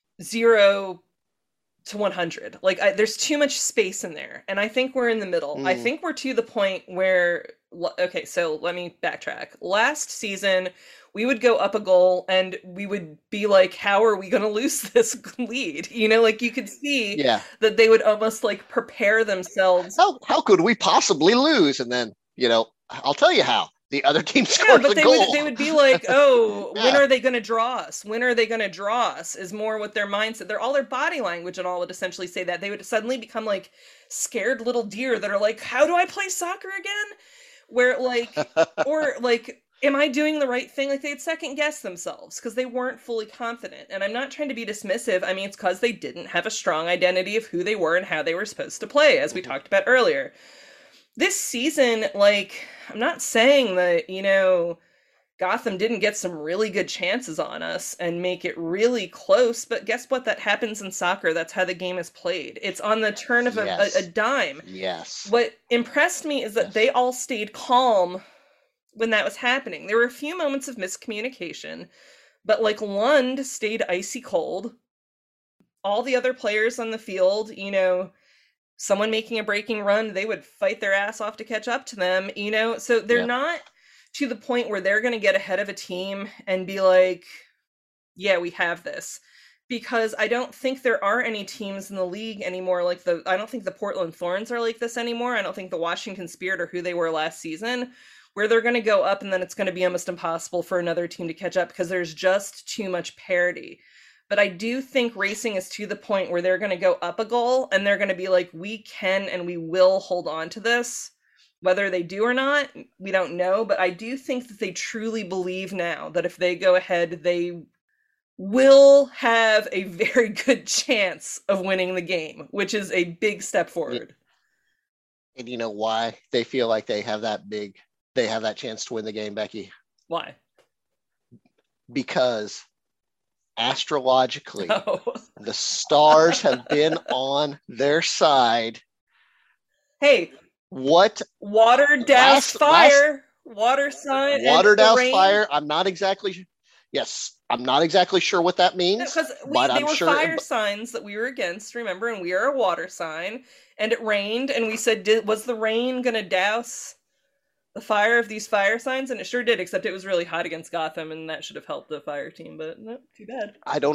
0 to 100. Like there's too much space in there, and I think we're in the middle. I think we're to the point where, okay, so let me backtrack. Last season, we would go up a goal and we would be like, how are we going to lose this lead? You know, like you could see that they would almost like prepare themselves. How could we possibly lose? And then, you know, I'll tell you how. The other team scores the goal. They would be like, oh, when are they going to draw us? When are they going to draw us? Is more what their mindset. All their body language and all would essentially say that. They would suddenly become like scared little deer that are like, how do I play soccer again? Where like, or like, am I doing the right thing? Like they'd second guess themselves because they weren't fully confident. And I'm not trying to be dismissive. I mean, it's because they didn't have a strong identity of who they were and how they were supposed to play, as we talked about earlier. This season, like, I'm not saying that, you know, Gotham didn't get some really good chances on us and make it really close, but guess what? That happens in soccer. That's how the game is played. It's on the turn of a dime. Yes. What impressed me is that they all stayed calm when that was happening. There were a few moments of miscommunication, but like Lund stayed icy cold. All the other players on the field, you know, someone making a breaking run, they would fight their ass off to catch up to them, you know? So they're not to the point where they're going to get ahead of a team and be like, yeah, we have this. Because I don't think there are any teams in the league anymore like I don't think the Portland Thorns are like this anymore. I don't think the Washington Spirit are who they were last season, where they're going to go up and then it's going to be almost impossible for another team to catch up because there's just too much parity. But I do think racing is to the point where they're going to go up a goal and they're going to be like, we can and we will hold on to this. Whether they do or not, we don't know. But I do think that they truly believe now that if they go ahead, they will have a very good chance of winning the game, which is a big step forward. And you know why they feel like they have that chance to win the game, Becky? Why? Because astrologically, Oh. the stars have been on their side. Hey, what water doused fire, water sign, water doused rain. fire. I'm not exactly sure what that means. Because they were fire signs that we were against, remember, and we are a water sign, and it rained, and we said, was the rain going to douse the fire of these fire signs? And it sure did, except it was really hot against Gotham, and that should have helped the fire team, but no, too bad.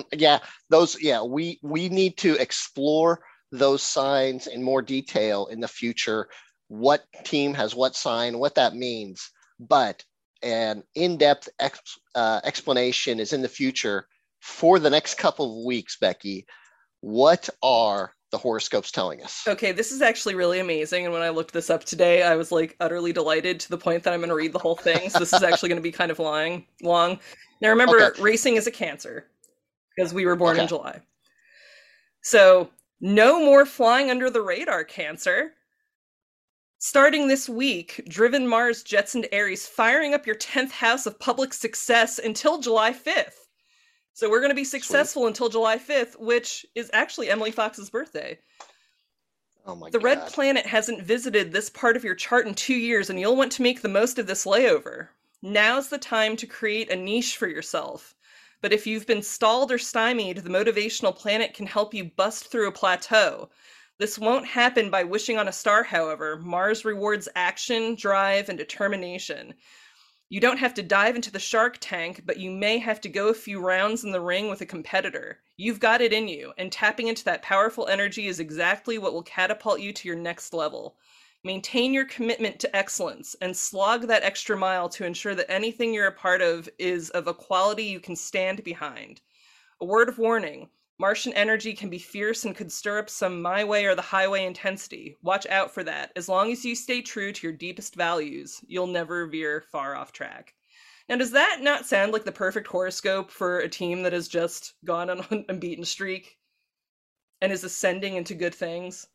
We need to explore those signs in more detail in the future, what team has what sign, what that means. But an in-depth explanation is in the future for the next couple of weeks, Becky. What are the horoscopes telling us? Okay, this is actually really amazing. And when I looked this up today, I was like utterly delighted to the point that I'm going to read the whole thing. So this is actually going to be kind of long. Now remember, racing is a Cancer because we were born in July. So no more flying under the radar, Cancer. Starting this week, driven Mars jets into Aries, firing up your 10th house of public success until July 5th. So we're going to be successful until July 5th, which is actually Emily Fox's birthday. Oh my God. The red planet hasn't visited this part of your chart in 2 years, and you'll want to make the most of this layover. Now's the time to create a niche for yourself. But if you've been stalled or stymied, the motivational planet can help you bust through a plateau. This won't happen by wishing on a star, however. Mars rewards action, drive, and determination. You don't have to dive into the shark tank, but you may have to go a few rounds in the ring with a competitor. You've got it in you, and tapping into that powerful energy is exactly what will catapult you to your next level. Maintain your commitment to excellence, and slog that extra mile to ensure that anything you're a part of is of a quality you can stand behind. A word of warning. Martian energy can be fierce and could stir up some my way or the highway intensity. Watch out for that. As long as you stay true to your deepest values, you'll never veer far off track. Now, does that not sound like the perfect horoscope for a team that has just gone on an unbeaten streak and is ascending into good things?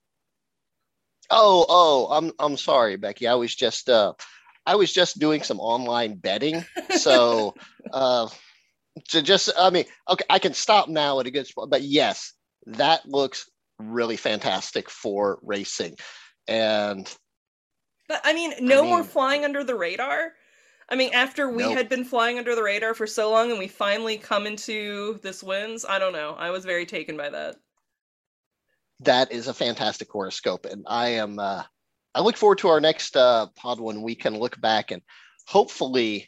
I'm sorry, Becky. I was just doing some online betting. So, I can stop now at a good spot, but yes, that looks really fantastic for racing. But more flying under the radar. After we had been flying under the radar for so long and we finally come into this wins, I don't know. I was very taken by that. That is a fantastic horoscope. And I look forward to our next pod when we can look back and hopefully,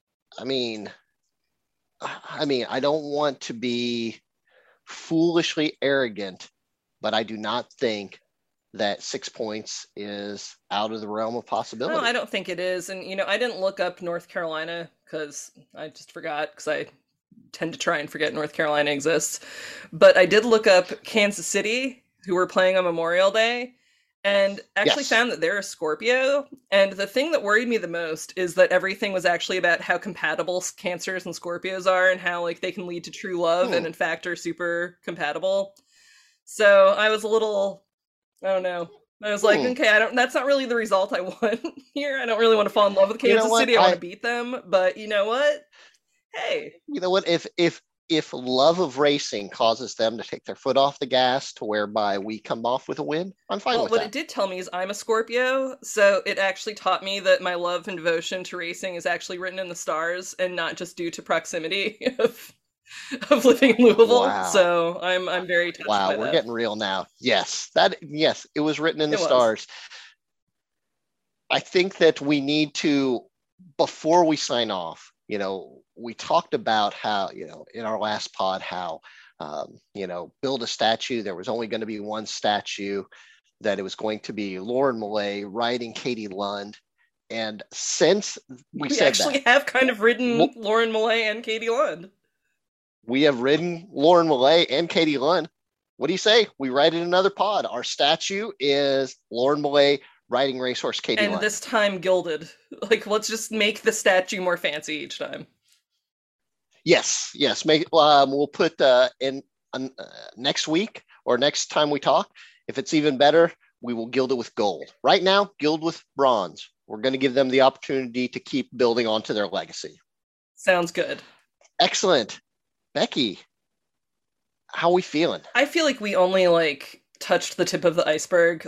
I don't want to be foolishly arrogant, but I do not think that 6 points is out of the realm of possibility. No, I don't think it is. And, I didn't look up North Carolina because I just forgot, because I tend to try and forget North Carolina exists. But I did look up Kansas City, who were playing on Memorial Day, and actually found that they're a Scorpio. And the thing that worried me the most is that everything was actually about how compatible Cancers and Scorpios are and how they can lead to true love and in fact are super compatible. So I was a little, I don't know. I was like, okay, that's not really the result I want here. I don't really want to fall in love with Kansas City. I want to beat them. But you know what? Hey. You know what? If love of racing causes them to take their foot off the gas to whereby we come off with a win, I'm fine with that. What it did tell me is I'm a Scorpio, so it actually taught me that my love and devotion to racing is actually written in the stars and not just due to proximity of living in Louisville. Wow. So I'm very touched by that. Wow, we're getting real now. Yes, it was written in the stars. I think that we need to, before we sign off, we talked about how, in our last pod, how, build a statue. There was only going to be one statue, that it was going to be Lauren Millay riding Katie Lund. And since we actually have kind of ridden Lauren Millay and Katie Lund. We have ridden Lauren Millay and Katie Lund. What do you say? We write in another pod. Our statue is Lauren Millay riding racehorse Katie Lund. And this time gilded. Let's just make the statue more fancy each time. Yes. We'll put in next week or next time we talk. If it's even better, we will gild it with gold. Right now, gild with bronze. We're going to give them the opportunity to keep building onto their legacy. Sounds good. Excellent. Becky, how are we feeling? I feel like we only touched the tip of the iceberg.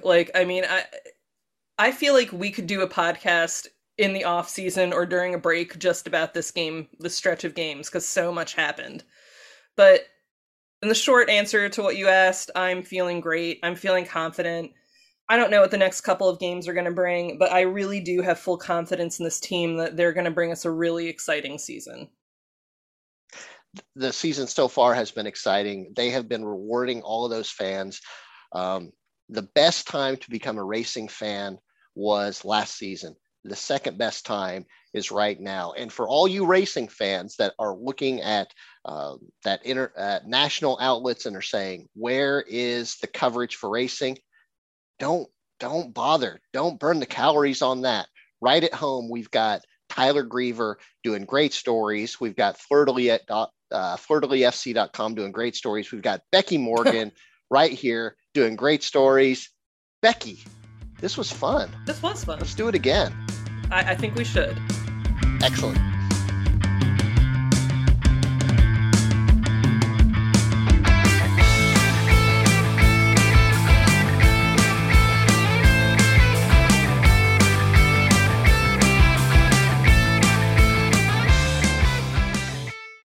I feel like we could do a podcast in the off season or during a break just about this stretch of games, because so much happened. But in the short answer to what you asked, I'm feeling great. I'm feeling confident. I don't know what the next couple of games are going to bring, but I really do have full confidence in this team that they're going to bring us a really exciting season. The season so far has been exciting. They have been rewarding all of those fans. The best time to become a racing fan was last season. The second best time is right now. And for all you racing fans that are looking at national outlets and are saying, where is the coverage for racing? Don't bother. Don't burn the calories on that. Right at home, we've got Tyler Griever doing great stories. We've got FleurDelisFC.com doing great stories. We've got Becky Morgan right here doing great stories. Becky, this was fun. This was fun. Let's do it again. I think we should. Excellent.